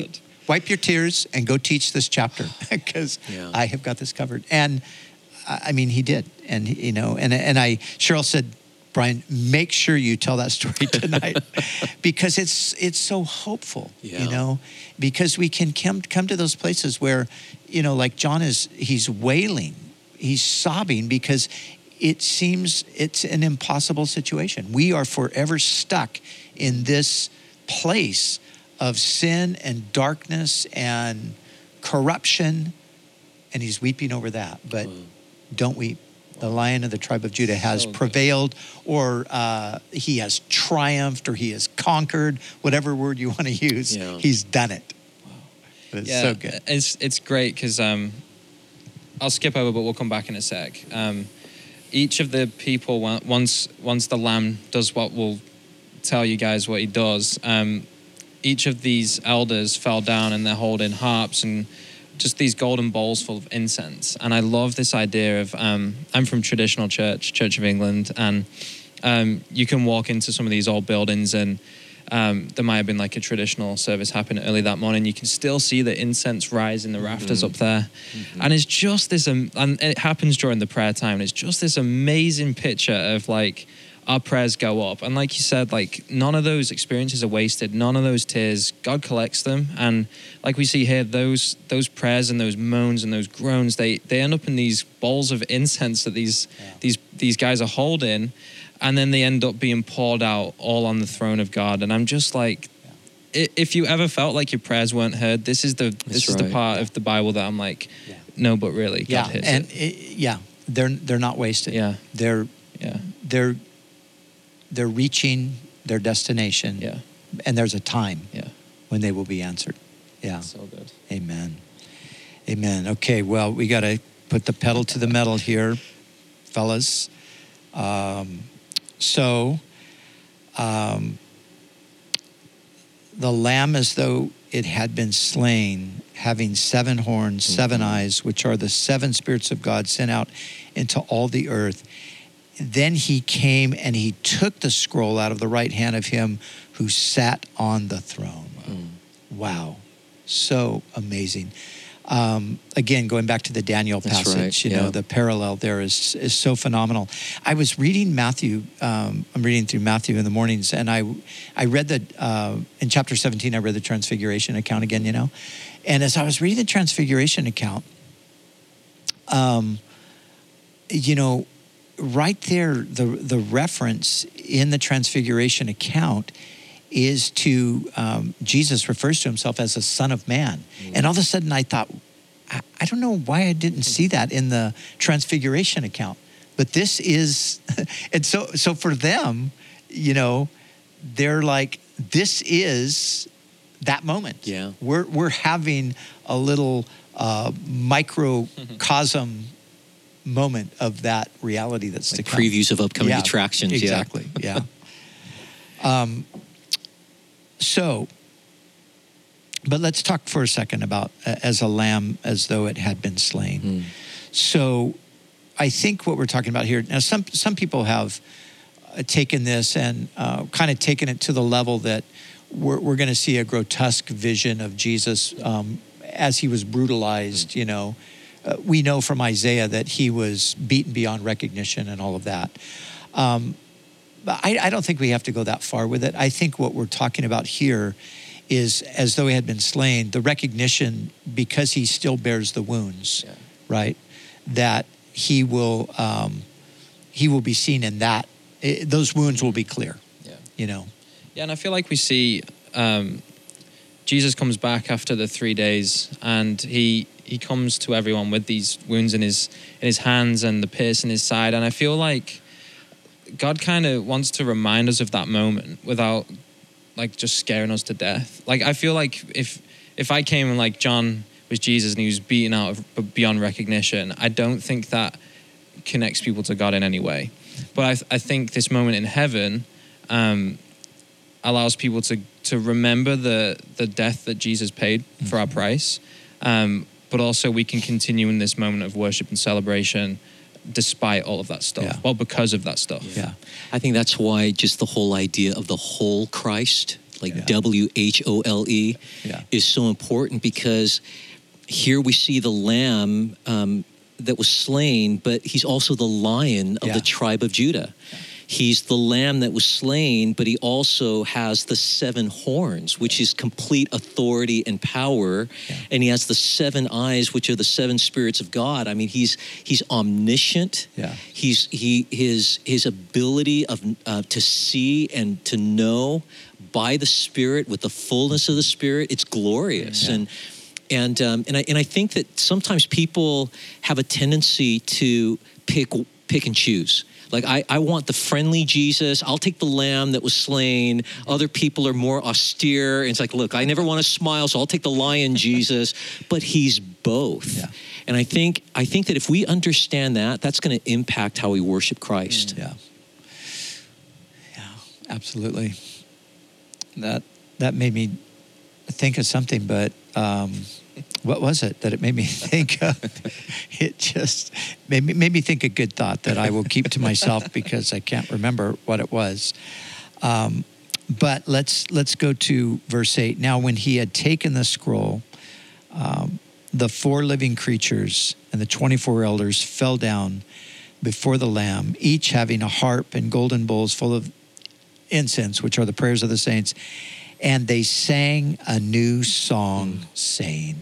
wipe your tears and go teach this chapter because Yeah. I have got this covered. And I I mean, he did. And, you know, and, and I, Cheryl said, Brian, make sure you tell that story tonight because it's it's so hopeful, Yeah. you know, because we can come, come to those places where, you know, like John is, he's wailing, he's sobbing because it seems it's an impossible situation. We are forever stuck in this place of sin and darkness and corruption, and he's weeping over that. But Mm. don't weep. The Lion of the tribe of Judah has So good. prevailed, or uh, he has triumphed, or he has conquered, whatever word you want to use. Yeah. He's done it. But it's Yeah, so good. It's it's great because um, I'll skip over, but we'll come back in a sec. Um, each of the people, on- once once the Lamb does what we'll tell you guys what he does, um, each of these elders fell down and they're holding harps and just these golden bowls full of incense. And I love this idea of, um, I'm from traditional church, Church of England, and um, you can walk into some of these old buildings and um, there might have been like a traditional service happening early that morning. You can still see the incense rise in the rafters Mm-hmm. up there. Mm-hmm. And it's just this, um, and it happens during the prayer time, and it's just this amazing picture of like, our prayers go up. And like you said, like none of those experiences are wasted. None of those tears, God collects them. And like we see here, those those prayers and those moans and those groans, they they end up in these bowls of incense that these Yeah. these these guys are holding, and then they end up being poured out all on the throne of God. And I'm just like, i if you ever felt like your prayers weren't heard, this is the this is the right. part of the Bible that I'm like, Yeah. no, but really, God Yeah, hears and it. it, yeah, they're they're not wasted. Yeah. They're Yeah, they're they're reaching their destination. yeah, And there's a time yeah. when they will be answered. Yeah. So good. Amen. Amen. Okay, well, we got to put the pedal to the metal here, fellas. Um, so, um, the lamb as though it had been slain, having seven horns, seven eyes, which are the seven spirits of God sent out into all the earth. Then he came and he took the scroll out of the right hand of him who sat on the throne. Mm. Wow. So amazing. Um, again, going back to the Daniel That's passage, right, you know, yeah. the parallel there is is so phenomenal. I was reading Matthew. Um, I'm reading through Matthew in the mornings, and I I read the uh, in chapter seventeen. I read the Transfiguration account again, you know, and as I was reading the Transfiguration account, um, you know, right there, the the reference in the Transfiguration account is to um, Jesus refers to himself as the Son of Man. Mm. And all of a sudden I thought, I, I don't know why I didn't see that in the Transfiguration account. But this is, and so so for them, you know, they're like, this is that moment. Yeah. We're, we're having a little uh, microcosm moment of that reality that's Like to come. previews of upcoming Yeah, attractions. Exactly. Yeah. um, so, but let's talk for a second about uh, as a lamb as though it had been slain. Mm. So, I think what we're talking about here now, some some people have uh, taken this and uh, kind of taken it to the level that we're, we're going to see a grotesque vision of Jesus um, as he was brutalized. Mm. You know, uh, we know from Isaiah that he was beaten beyond recognition and all of that. Um, but I, I don't think we have to go that far with it. I think what we're talking about here is as though he had been slain, the recognition because he still bears the wounds, Yeah. right? That he will um, he will be seen in that. It, those wounds will be clear. Yeah. You know. Yeah, and I feel like we see um, Jesus comes back after the three days, and he he comes to everyone with these wounds in his in his hands and the pierce in his side, and I feel like God kind of wants to remind us of that moment without like just scaring us to death. Like I feel like if if I came and like John was Jesus and he was beaten out of beyond recognition, I don't think that connects people to God in any way. But I, th- I think this moment in heaven um, allows people to to remember the the death that Jesus paid for our price, um, but also we can continue in this moment of worship and celebration despite all of that stuff. Yeah. Well, because of that stuff. Yeah. I think that's why just the whole idea of the whole Christ like Yeah. W H O L E, Yeah. is so important because here we see the lamb um, that was slain, but he's also the lion of Yeah. the tribe of Judah. Yeah. He's the lamb that was slain, but he also has the seven horns, which is complete authority and power. Yeah. And he has the seven eyes, which are the seven spirits of God. I mean, he's he's omniscient. Yeah. He's he his his ability of uh, to see and to know by the Spirit with the fullness of the Spirit. It's glorious. Yeah. And and um, and I and I think that sometimes people have a tendency to pick pick and choose. Like, I, I want the friendly Jesus. I'll take the lamb that was slain. Other people are more austere. It's like, look, I never want to smile, so I'll take the lion Jesus. But he's both. Yeah. And I think I think that if we understand that, that's going to impact how we worship Christ. Yeah. Yeah, absolutely. That that made me think of something, but um, what was it that it made me think of? It just made me, made me think a good thought that I will keep to myself because I can't remember what it was. Um, but let's let's go to verse eight. Now, when he had taken the scroll, um, the four living creatures and the twenty-four elders fell down before the Lamb, each having a harp and golden bowls full of incense, which are the prayers of the saints. And they sang a new song, mm. saying.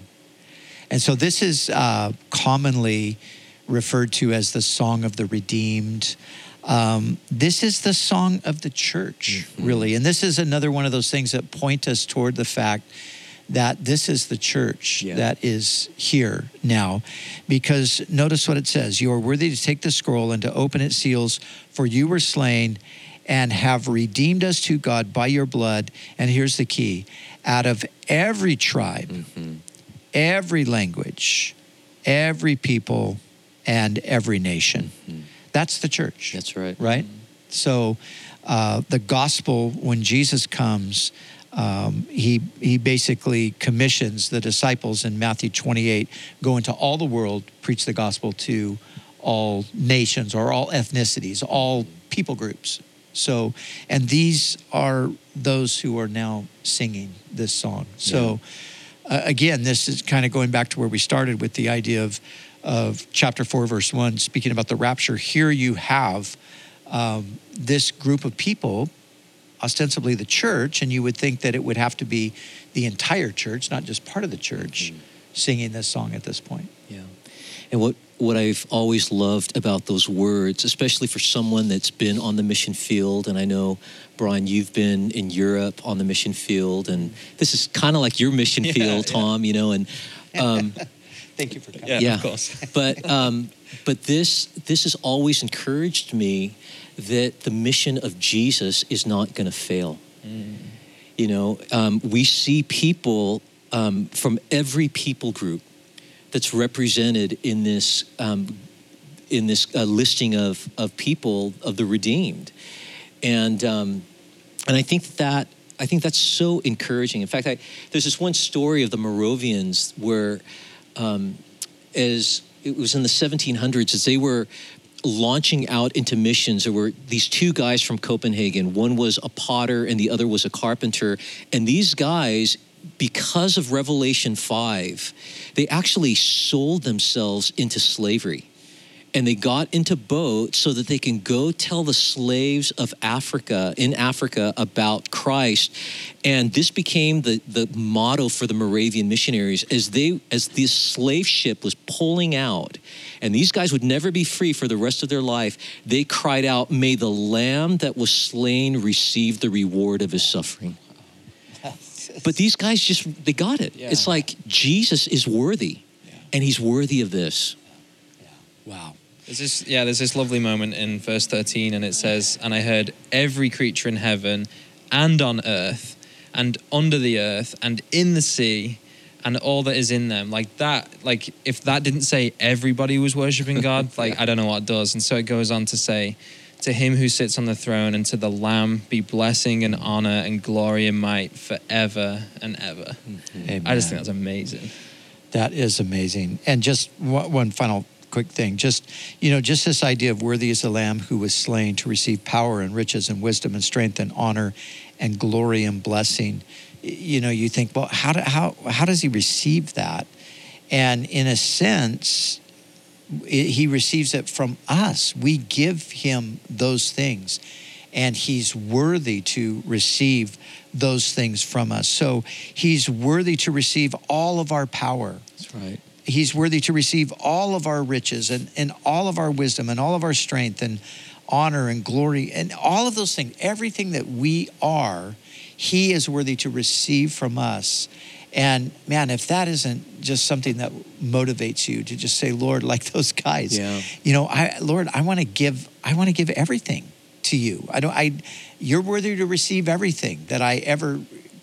And so this is uh, commonly referred to as the Song of the Redeemed. Um, this is the song of the church, mm-hmm. really. And this is another one of those things that point us toward the fact that this is the church yeah. that is here now. Because notice what it says. You are worthy to take the scroll and to open its seals, for you were slain and have redeemed us to God by your blood. And here's the key. Out of every tribe, mm-hmm. every language, every people, and every nation. Mm-hmm. That's the church. That's right. Right? Mm-hmm. So uh, the gospel, when Jesus comes, um, he he basically commissions the disciples in Matthew twenty-eight, go into all the world, preach the gospel to all nations or all ethnicities, all people groups. So, and these are those who are now singing this song. So, yeah. uh, again, this is kind of going back to where we started with the idea of, of chapter four, verse one, speaking about the rapture. Here you have um, this group of people, ostensibly the church, and you would think that it would have to be the entire church, not just part of the church, mm-hmm. singing this song at this point. Yeah. And what, what I've always loved about those words, especially for someone that's been on the mission field, and I know, Brian, you've been in Europe on the mission field, and this is kind of like your mission yeah, field, Tom, yeah. you know, and... Um, Thank you for coming. Yeah, yeah. of course. but um, but this this has always encouraged me that the mission of Jesus is not going to fail. Mm. You know, um, we see people um, from every people group that's represented in this um, in this uh, listing of of people of the redeemed, and um, and I think that I think that's so encouraging. In fact, I, there's this one story of the Moravians where, um, as it was in the seventeen hundreds, as they were launching out into missions, there were these two guys from Copenhagen. One was a potter and the other was a carpenter, and these guys, because of Revelation five, they actually sold themselves into slavery. And they got into boats so that they can go tell the slaves of Africa, in Africa, about Christ. And this became the, the motto for the Moravian missionaries as they as this slave ship was pulling out. And these guys would never be free for the rest of their life. They cried out, "May the Lamb that was slain receive the reward of his suffering." But these guys just, they got it. Yeah. It's like Jesus is worthy, yeah. and he's worthy of this. Yeah. Yeah. Wow. There's this, yeah, there's this lovely moment in verse thirteen, and it says, "And I heard every creature in heaven and on earth and under the earth and in the sea and all that is in them." Like that, like if that didn't say everybody was worshiping God, like yeah. I don't know what does. And so it goes on to say, "To him who sits on the throne and to the Lamb be blessing and honor and glory and might forever and ever." Mm-hmm. I just think that's amazing. That is amazing. And just one, one final quick thing. Just, you know, just this idea of worthy is the Lamb who was slain to receive power and riches and wisdom and strength and honor and glory and blessing, you know, you think, well, how do, how how does he receive that? And in a sense, it, he receives it from us. We give him those things, and he's worthy to receive those things from us. So he's worthy to receive all of our power. That's right. He's worthy to receive all of our riches and, and all of our wisdom and all of our strength and honor and glory and all of those things. Everything that we are, he is worthy to receive from us. And man, if that isn't just something that motivates you to just say, Lord, like those guys, yeah. you know, I, Lord, I want to give, I want to give everything to you. I don't, I, you're worthy to receive everything that I ever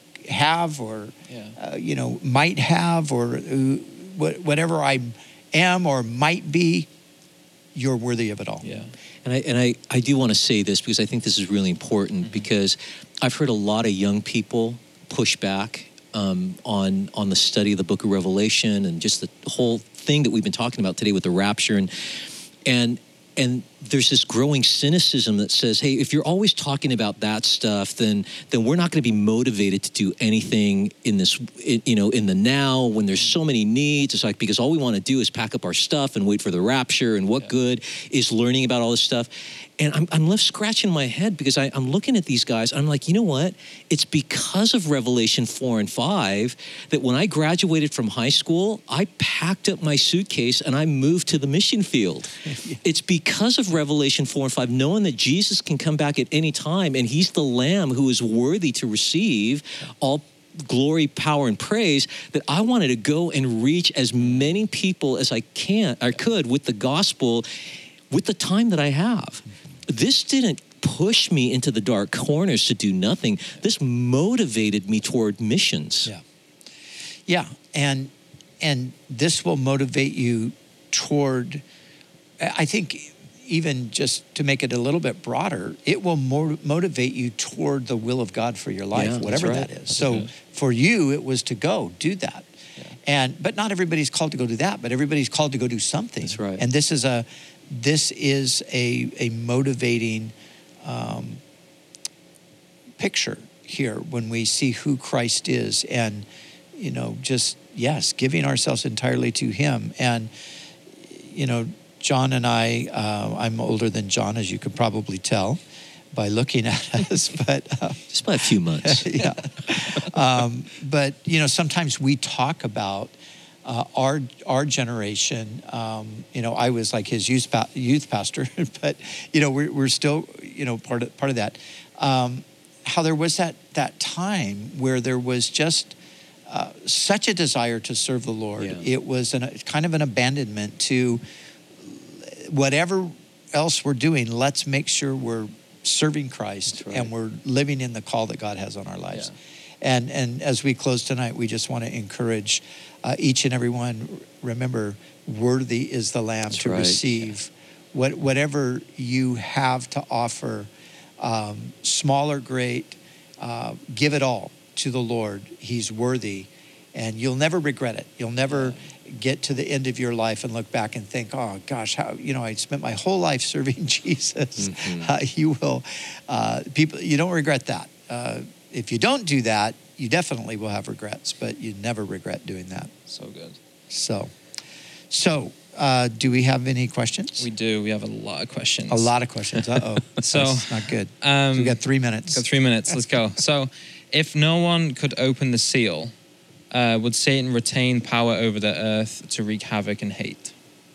have or, yeah. uh, you know, might have or uh, whatever I am or might be, you're worthy of it all. Yeah. And I and I, I do want to say this because I think this is really important mm-hmm. because I've heard a lot of young people push back um, on on the study of the book of Revelation and just the whole thing that we've been talking about today with the rapture and and and there's this growing cynicism that says, hey, if you're always talking about that stuff, then then we're not going to be motivated to do anything in this, you know, in the now when there's so many needs. It's like, because all we want to do is pack up our stuff and wait for the rapture. And what yeah. good is learning about all this stuff? And I'm, I'm left scratching my head because I, I'm looking at these guys. I'm like, you know what? It's because of Revelation four and five that when I graduated from high school, I packed up my suitcase and I moved to the mission field. yeah. It's because of Revelation four and five, knowing that Jesus can come back at any time and he's the Lamb who is worthy to receive all glory, power, and praise, that I wanted to go and reach as many people as I can, I could with the gospel with the time that I have. This didn't push me into the dark corners to do nothing. This motivated me toward missions. Yeah. Yeah. And and this will motivate you toward, I think, even just to make it a little bit broader, it will more motivate you toward the will of God for your life, yeah, whatever right. that is. That's so good. For you, it was to go do that. Yeah. And but not everybody's called to go do that, but everybody's called to go do something. That's right. And this is a this is a a motivating um, picture here when we see who Christ is, and you know, just yes, giving ourselves entirely to him. And you know, John and I, uh, I'm older than John, as you could probably tell by looking at us, but uh, just by a few months. yeah. Um, but you know, sometimes we talk about uh, our our generation. Um, you know, I was like his youth pa- youth pastor, but you know, we're we're still you know part of part of that. Um, how there was that that time where there was just uh, such a desire to serve the Lord. Yeah. It was an, kind of an abandonment to whatever else we're doing. Let's make sure we're serving Christ right. and we're living in the call that God has on our lives. Yeah. And and as we close tonight, we just want to encourage uh, each and every one. Remember, worthy is the Lamb That's to right. receive what whatever you have to offer, um, small or great. Uh, give it all to the Lord. He's worthy, and you'll never regret it. You'll never get to the end of your life and look back and think, oh gosh, how you know I spent my whole life serving Jesus. Mm-hmm. Uh, you will, uh, people. You don't regret that. Uh, if you don't do that, you definitely will have regrets, but you never regret doing that. So good. So, so uh, do we have any questions? We do. We have a lot of questions. A lot of questions. Uh oh. So that's not good. Um, so we got three minutes. Got three minutes. Let's go. So, if no one could open the seal, Uh, would Satan retain power over the earth to wreak havoc and hate?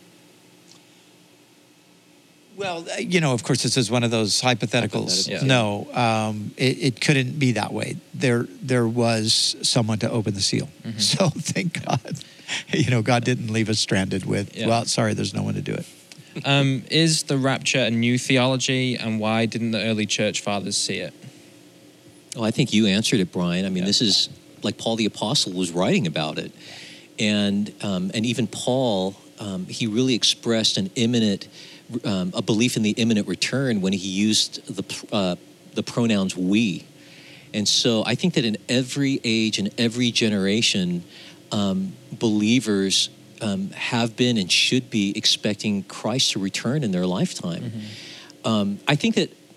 Well, you know, of course, this is one of those hypotheticals. Hypotheticals, yeah. No, um, it, it couldn't be that way. There, there was someone to open the seal. Mm-hmm. So thank God, you know, God didn't leave us stranded with, yeah. well, sorry, there's no one to do it. Um, is the rapture a new theology, and why didn't the early church fathers see it? Oh, I think you answered it, Brian. I mean, yeah. this is like Paul the Apostle was writing about it. And um, and even Paul, um, he really expressed an imminent, um, a belief in the imminent return when he used the uh, the pronouns we. And so I think that in every age and every generation, um, believers um, have been and should be expecting Christ to return in their lifetime. Mm-hmm. Um, I think that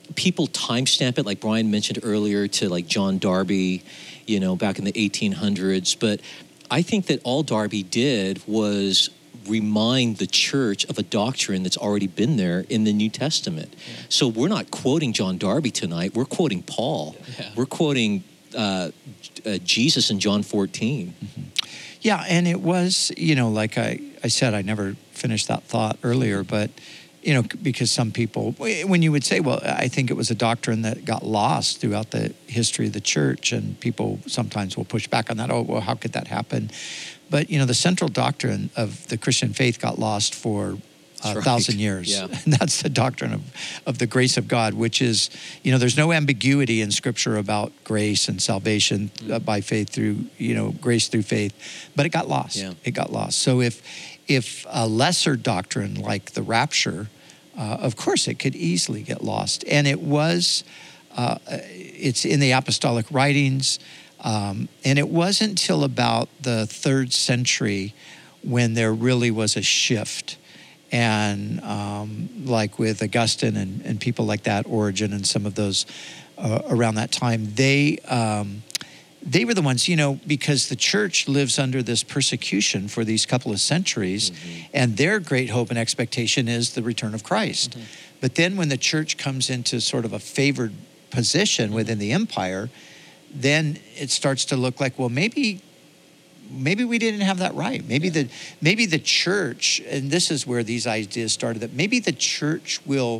people timestamp it, like Brian mentioned earlier, to like John Darby, you know, back in the eighteen hundreds. But I think that all Darby did was remind the church of a doctrine that's already been there in the New Testament. Yeah. So we're not quoting John Darby tonight. We're quoting Paul. Yeah. We're quoting uh, uh, Jesus in John fourteen. Mm-hmm. Yeah, and it was, you know, like I, I said, I never finished that thought earlier, but, you know, because some people, when you would say, well, I think it was a doctrine that got lost throughout the history of the church, and people sometimes will push back on that. Oh, well, how could that happen? But, you know, the central doctrine of the Christian faith got lost for a right. thousand years. Yeah. And that's the doctrine of, of the grace of God, which is, you know, there's no ambiguity in Scripture about grace and salvation mm. uh, by faith through, you know, grace through faith. But it got lost. Yeah. It got lost. So if if a lesser doctrine like the rapture, uh, of course it could easily get lost. And it was, uh, it's in the apostolic writings. Um, and it wasn't until about the third century when there really was a shift. And um, like with Augustine and, and people like that, Origen and some of those uh, around that time, they um, they were the ones, you know, because the church lives under this persecution for these couple of centuries, mm-hmm. and their great hope and expectation is the return of Christ. Mm-hmm. But then when the church comes into sort of a favored position mm-hmm. within the empire, then it starts to look like, well, maybe maybe we didn't have that right. Maybe yeah. the maybe the church, and this is where these ideas started, that maybe the church will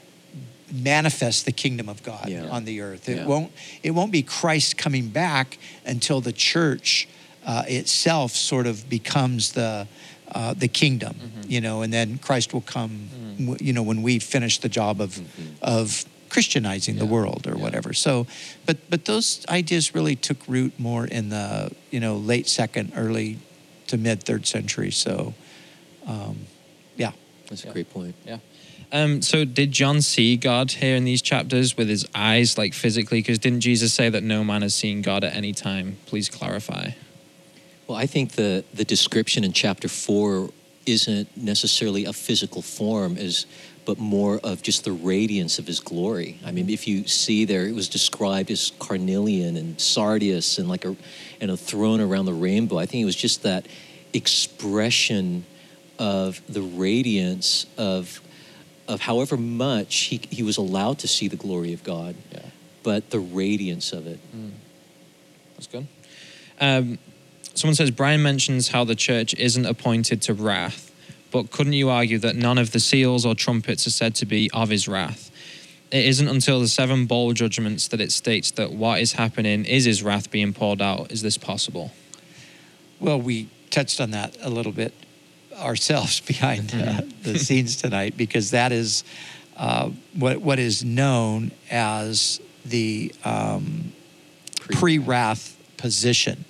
manifest the kingdom of God yeah. on the earth. It yeah. won't it won't be Christ coming back until the church uh, itself sort of becomes the uh, the kingdom, mm-hmm. you know, and then Christ will come, mm-hmm. you know, when we finish the job of mm-hmm. of Christianizing yeah. the world or yeah. whatever. So, but but those ideas really took root more in the, you know, late second, early to mid third century. So, um, yeah. That's yeah. a great point. Yeah. Um, so did John see God here in these chapters with his eyes, like physically? Because didn't Jesus say that no man has seen God at any time? Please clarify. Well, I think the, the description in chapter four isn't necessarily a physical form, as but more of just the radiance of his glory. I mean, if you see there, it was described as carnelian and sardius and like a and a throne around the rainbow. I think it was just that expression of the radiance of of however much he, he was allowed to see the glory of God, yeah. but the radiance of it. Mm. That's good. Um, someone says, Brian mentions how the church isn't appointed to wrath. But couldn't you argue that none of the seals or trumpets are said to be of his wrath? It isn't until the seven bowl judgments that it states that what is happening is his wrath being poured out. Is this possible? Well, we touched on that a little bit ourselves behind uh, the scenes tonight, because that is uh, what what is known as the um, pre-wrath position.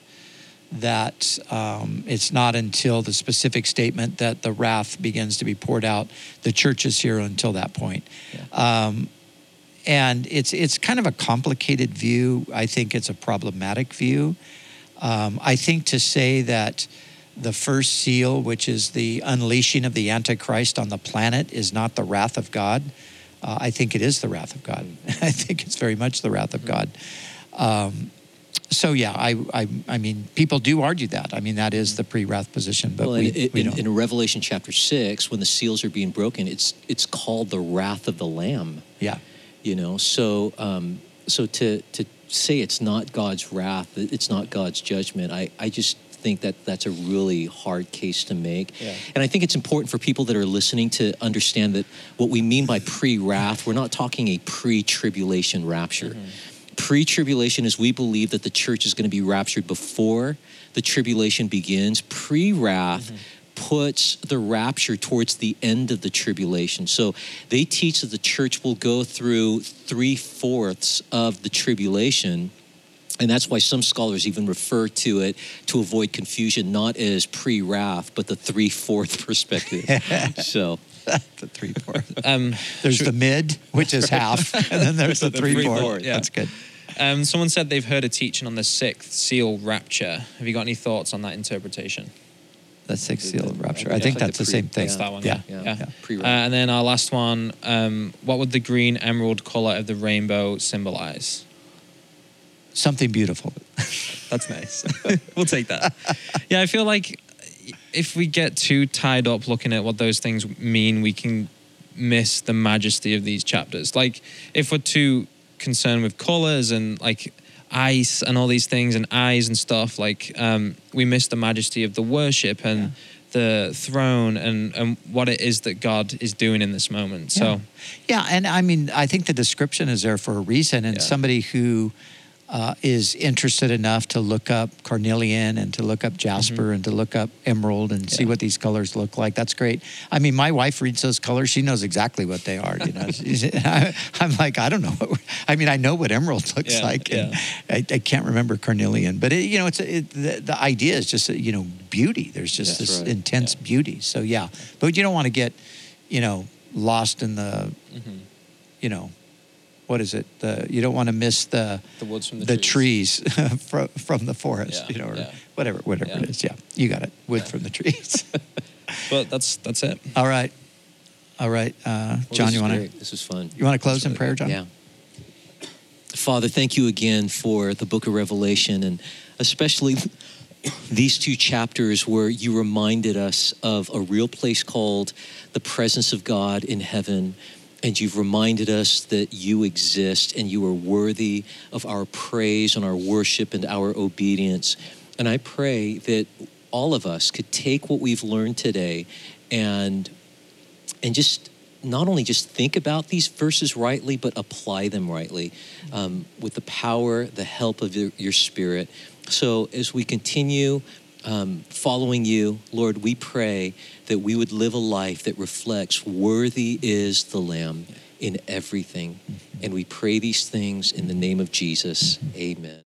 That um, it's not until the specific statement that the wrath begins to be poured out. The church is here until that point. Yeah. Um, and it's it's kind of a complicated view. I think it's a problematic view. Um, I think to say that the first seal, which is the unleashing of the Antichrist on the planet, is not the wrath of God, uh, I think it is the wrath of God. I think it's very much the wrath of God. Um, So yeah, I, I I mean, people do argue that. I mean, that is the pre-wrath position, but well, we, it, we in, don't. in Revelation chapter six, when the seals are being broken, it's it's called the wrath of the Lamb. Yeah, you know. So um, so to to say it's not God's wrath, it's not God's judgment. I I just think that that's a really hard case to make. Yeah. And I think it's important for people that are listening to understand that what we mean by pre-wrath, we're not talking a pre-tribulation rapture. Mm-hmm. Pre-tribulation is we believe that the church is going to be raptured before the tribulation begins. Pre-wrath mm-hmm. puts the rapture towards the end of the tribulation. So they teach that the church will go through three-fourths of the tribulation. And that's why some scholars even refer to it, to avoid confusion, not as pre-wrath, but the three-fourth perspective. So... the three-fourth. Um, there's the mid, which is half, and then there's the, the three-fourth. Three yeah. That's good. Um, someone said they've heard a teaching on the sixth seal rapture. Have you got any thoughts on that interpretation? The sixth seal of rapture. Yeah, I think it's like that's the the pre- same thing. That's that one. Yeah. Yeah. Yeah. yeah. Pre- Uh, and then our last one, um, what would the green emerald color of the rainbow symbolize? Something beautiful. That's nice. We'll take that. Yeah, I feel like if we get too tied up looking at what those things mean, we can miss the majesty of these chapters. Like, if we're too concerned with colors and like ice and all these things and eyes and stuff, like um, we miss the majesty of the worship and yeah. the throne and, and what it is that God is doing in this moment. So, yeah. yeah, and I mean, I think the description is there for a reason, and yeah. somebody who Uh, is interested enough to look up carnelian and to look up jasper mm-hmm. and to look up emerald and yeah. see what these colors look like. That's great. I mean, my wife reads those colors. She knows exactly what they are. You know, I, I'm like, I don't know. What I mean, I know what emerald looks yeah, like. And yeah. I, I can't remember carnelian, but it, you know, it's it, the, the idea is just you know beauty. There's just That's this right. intense yeah. beauty. So yeah, but you don't want to get, you know, lost in the, mm-hmm. you know. What is it? The, you don't want to miss the the woods from the, the trees, trees from, from the forest, yeah, you know, or yeah. whatever, whatever yeah. it is. Yeah, you got it. Wood yeah. from the trees. But that's that's it. All right, all right, uh, well, John. You want to? This was fun. You want to close really in prayer, good. John? Yeah. Father, thank you again for the Book of Revelation, and especially these two chapters where you reminded us of a real place called the presence of God in heaven. And you've reminded us that you exist and you are worthy of our praise and our worship and our obedience. And I pray that all of us could take what we've learned today and and just not only just think about these verses rightly, but apply them rightly um, with the power, the help of your, your Spirit. So as we continue Um, following you, Lord, we pray that we would live a life that reflects worthy is the Lamb in everything. And we pray these things in the name of Jesus. Amen.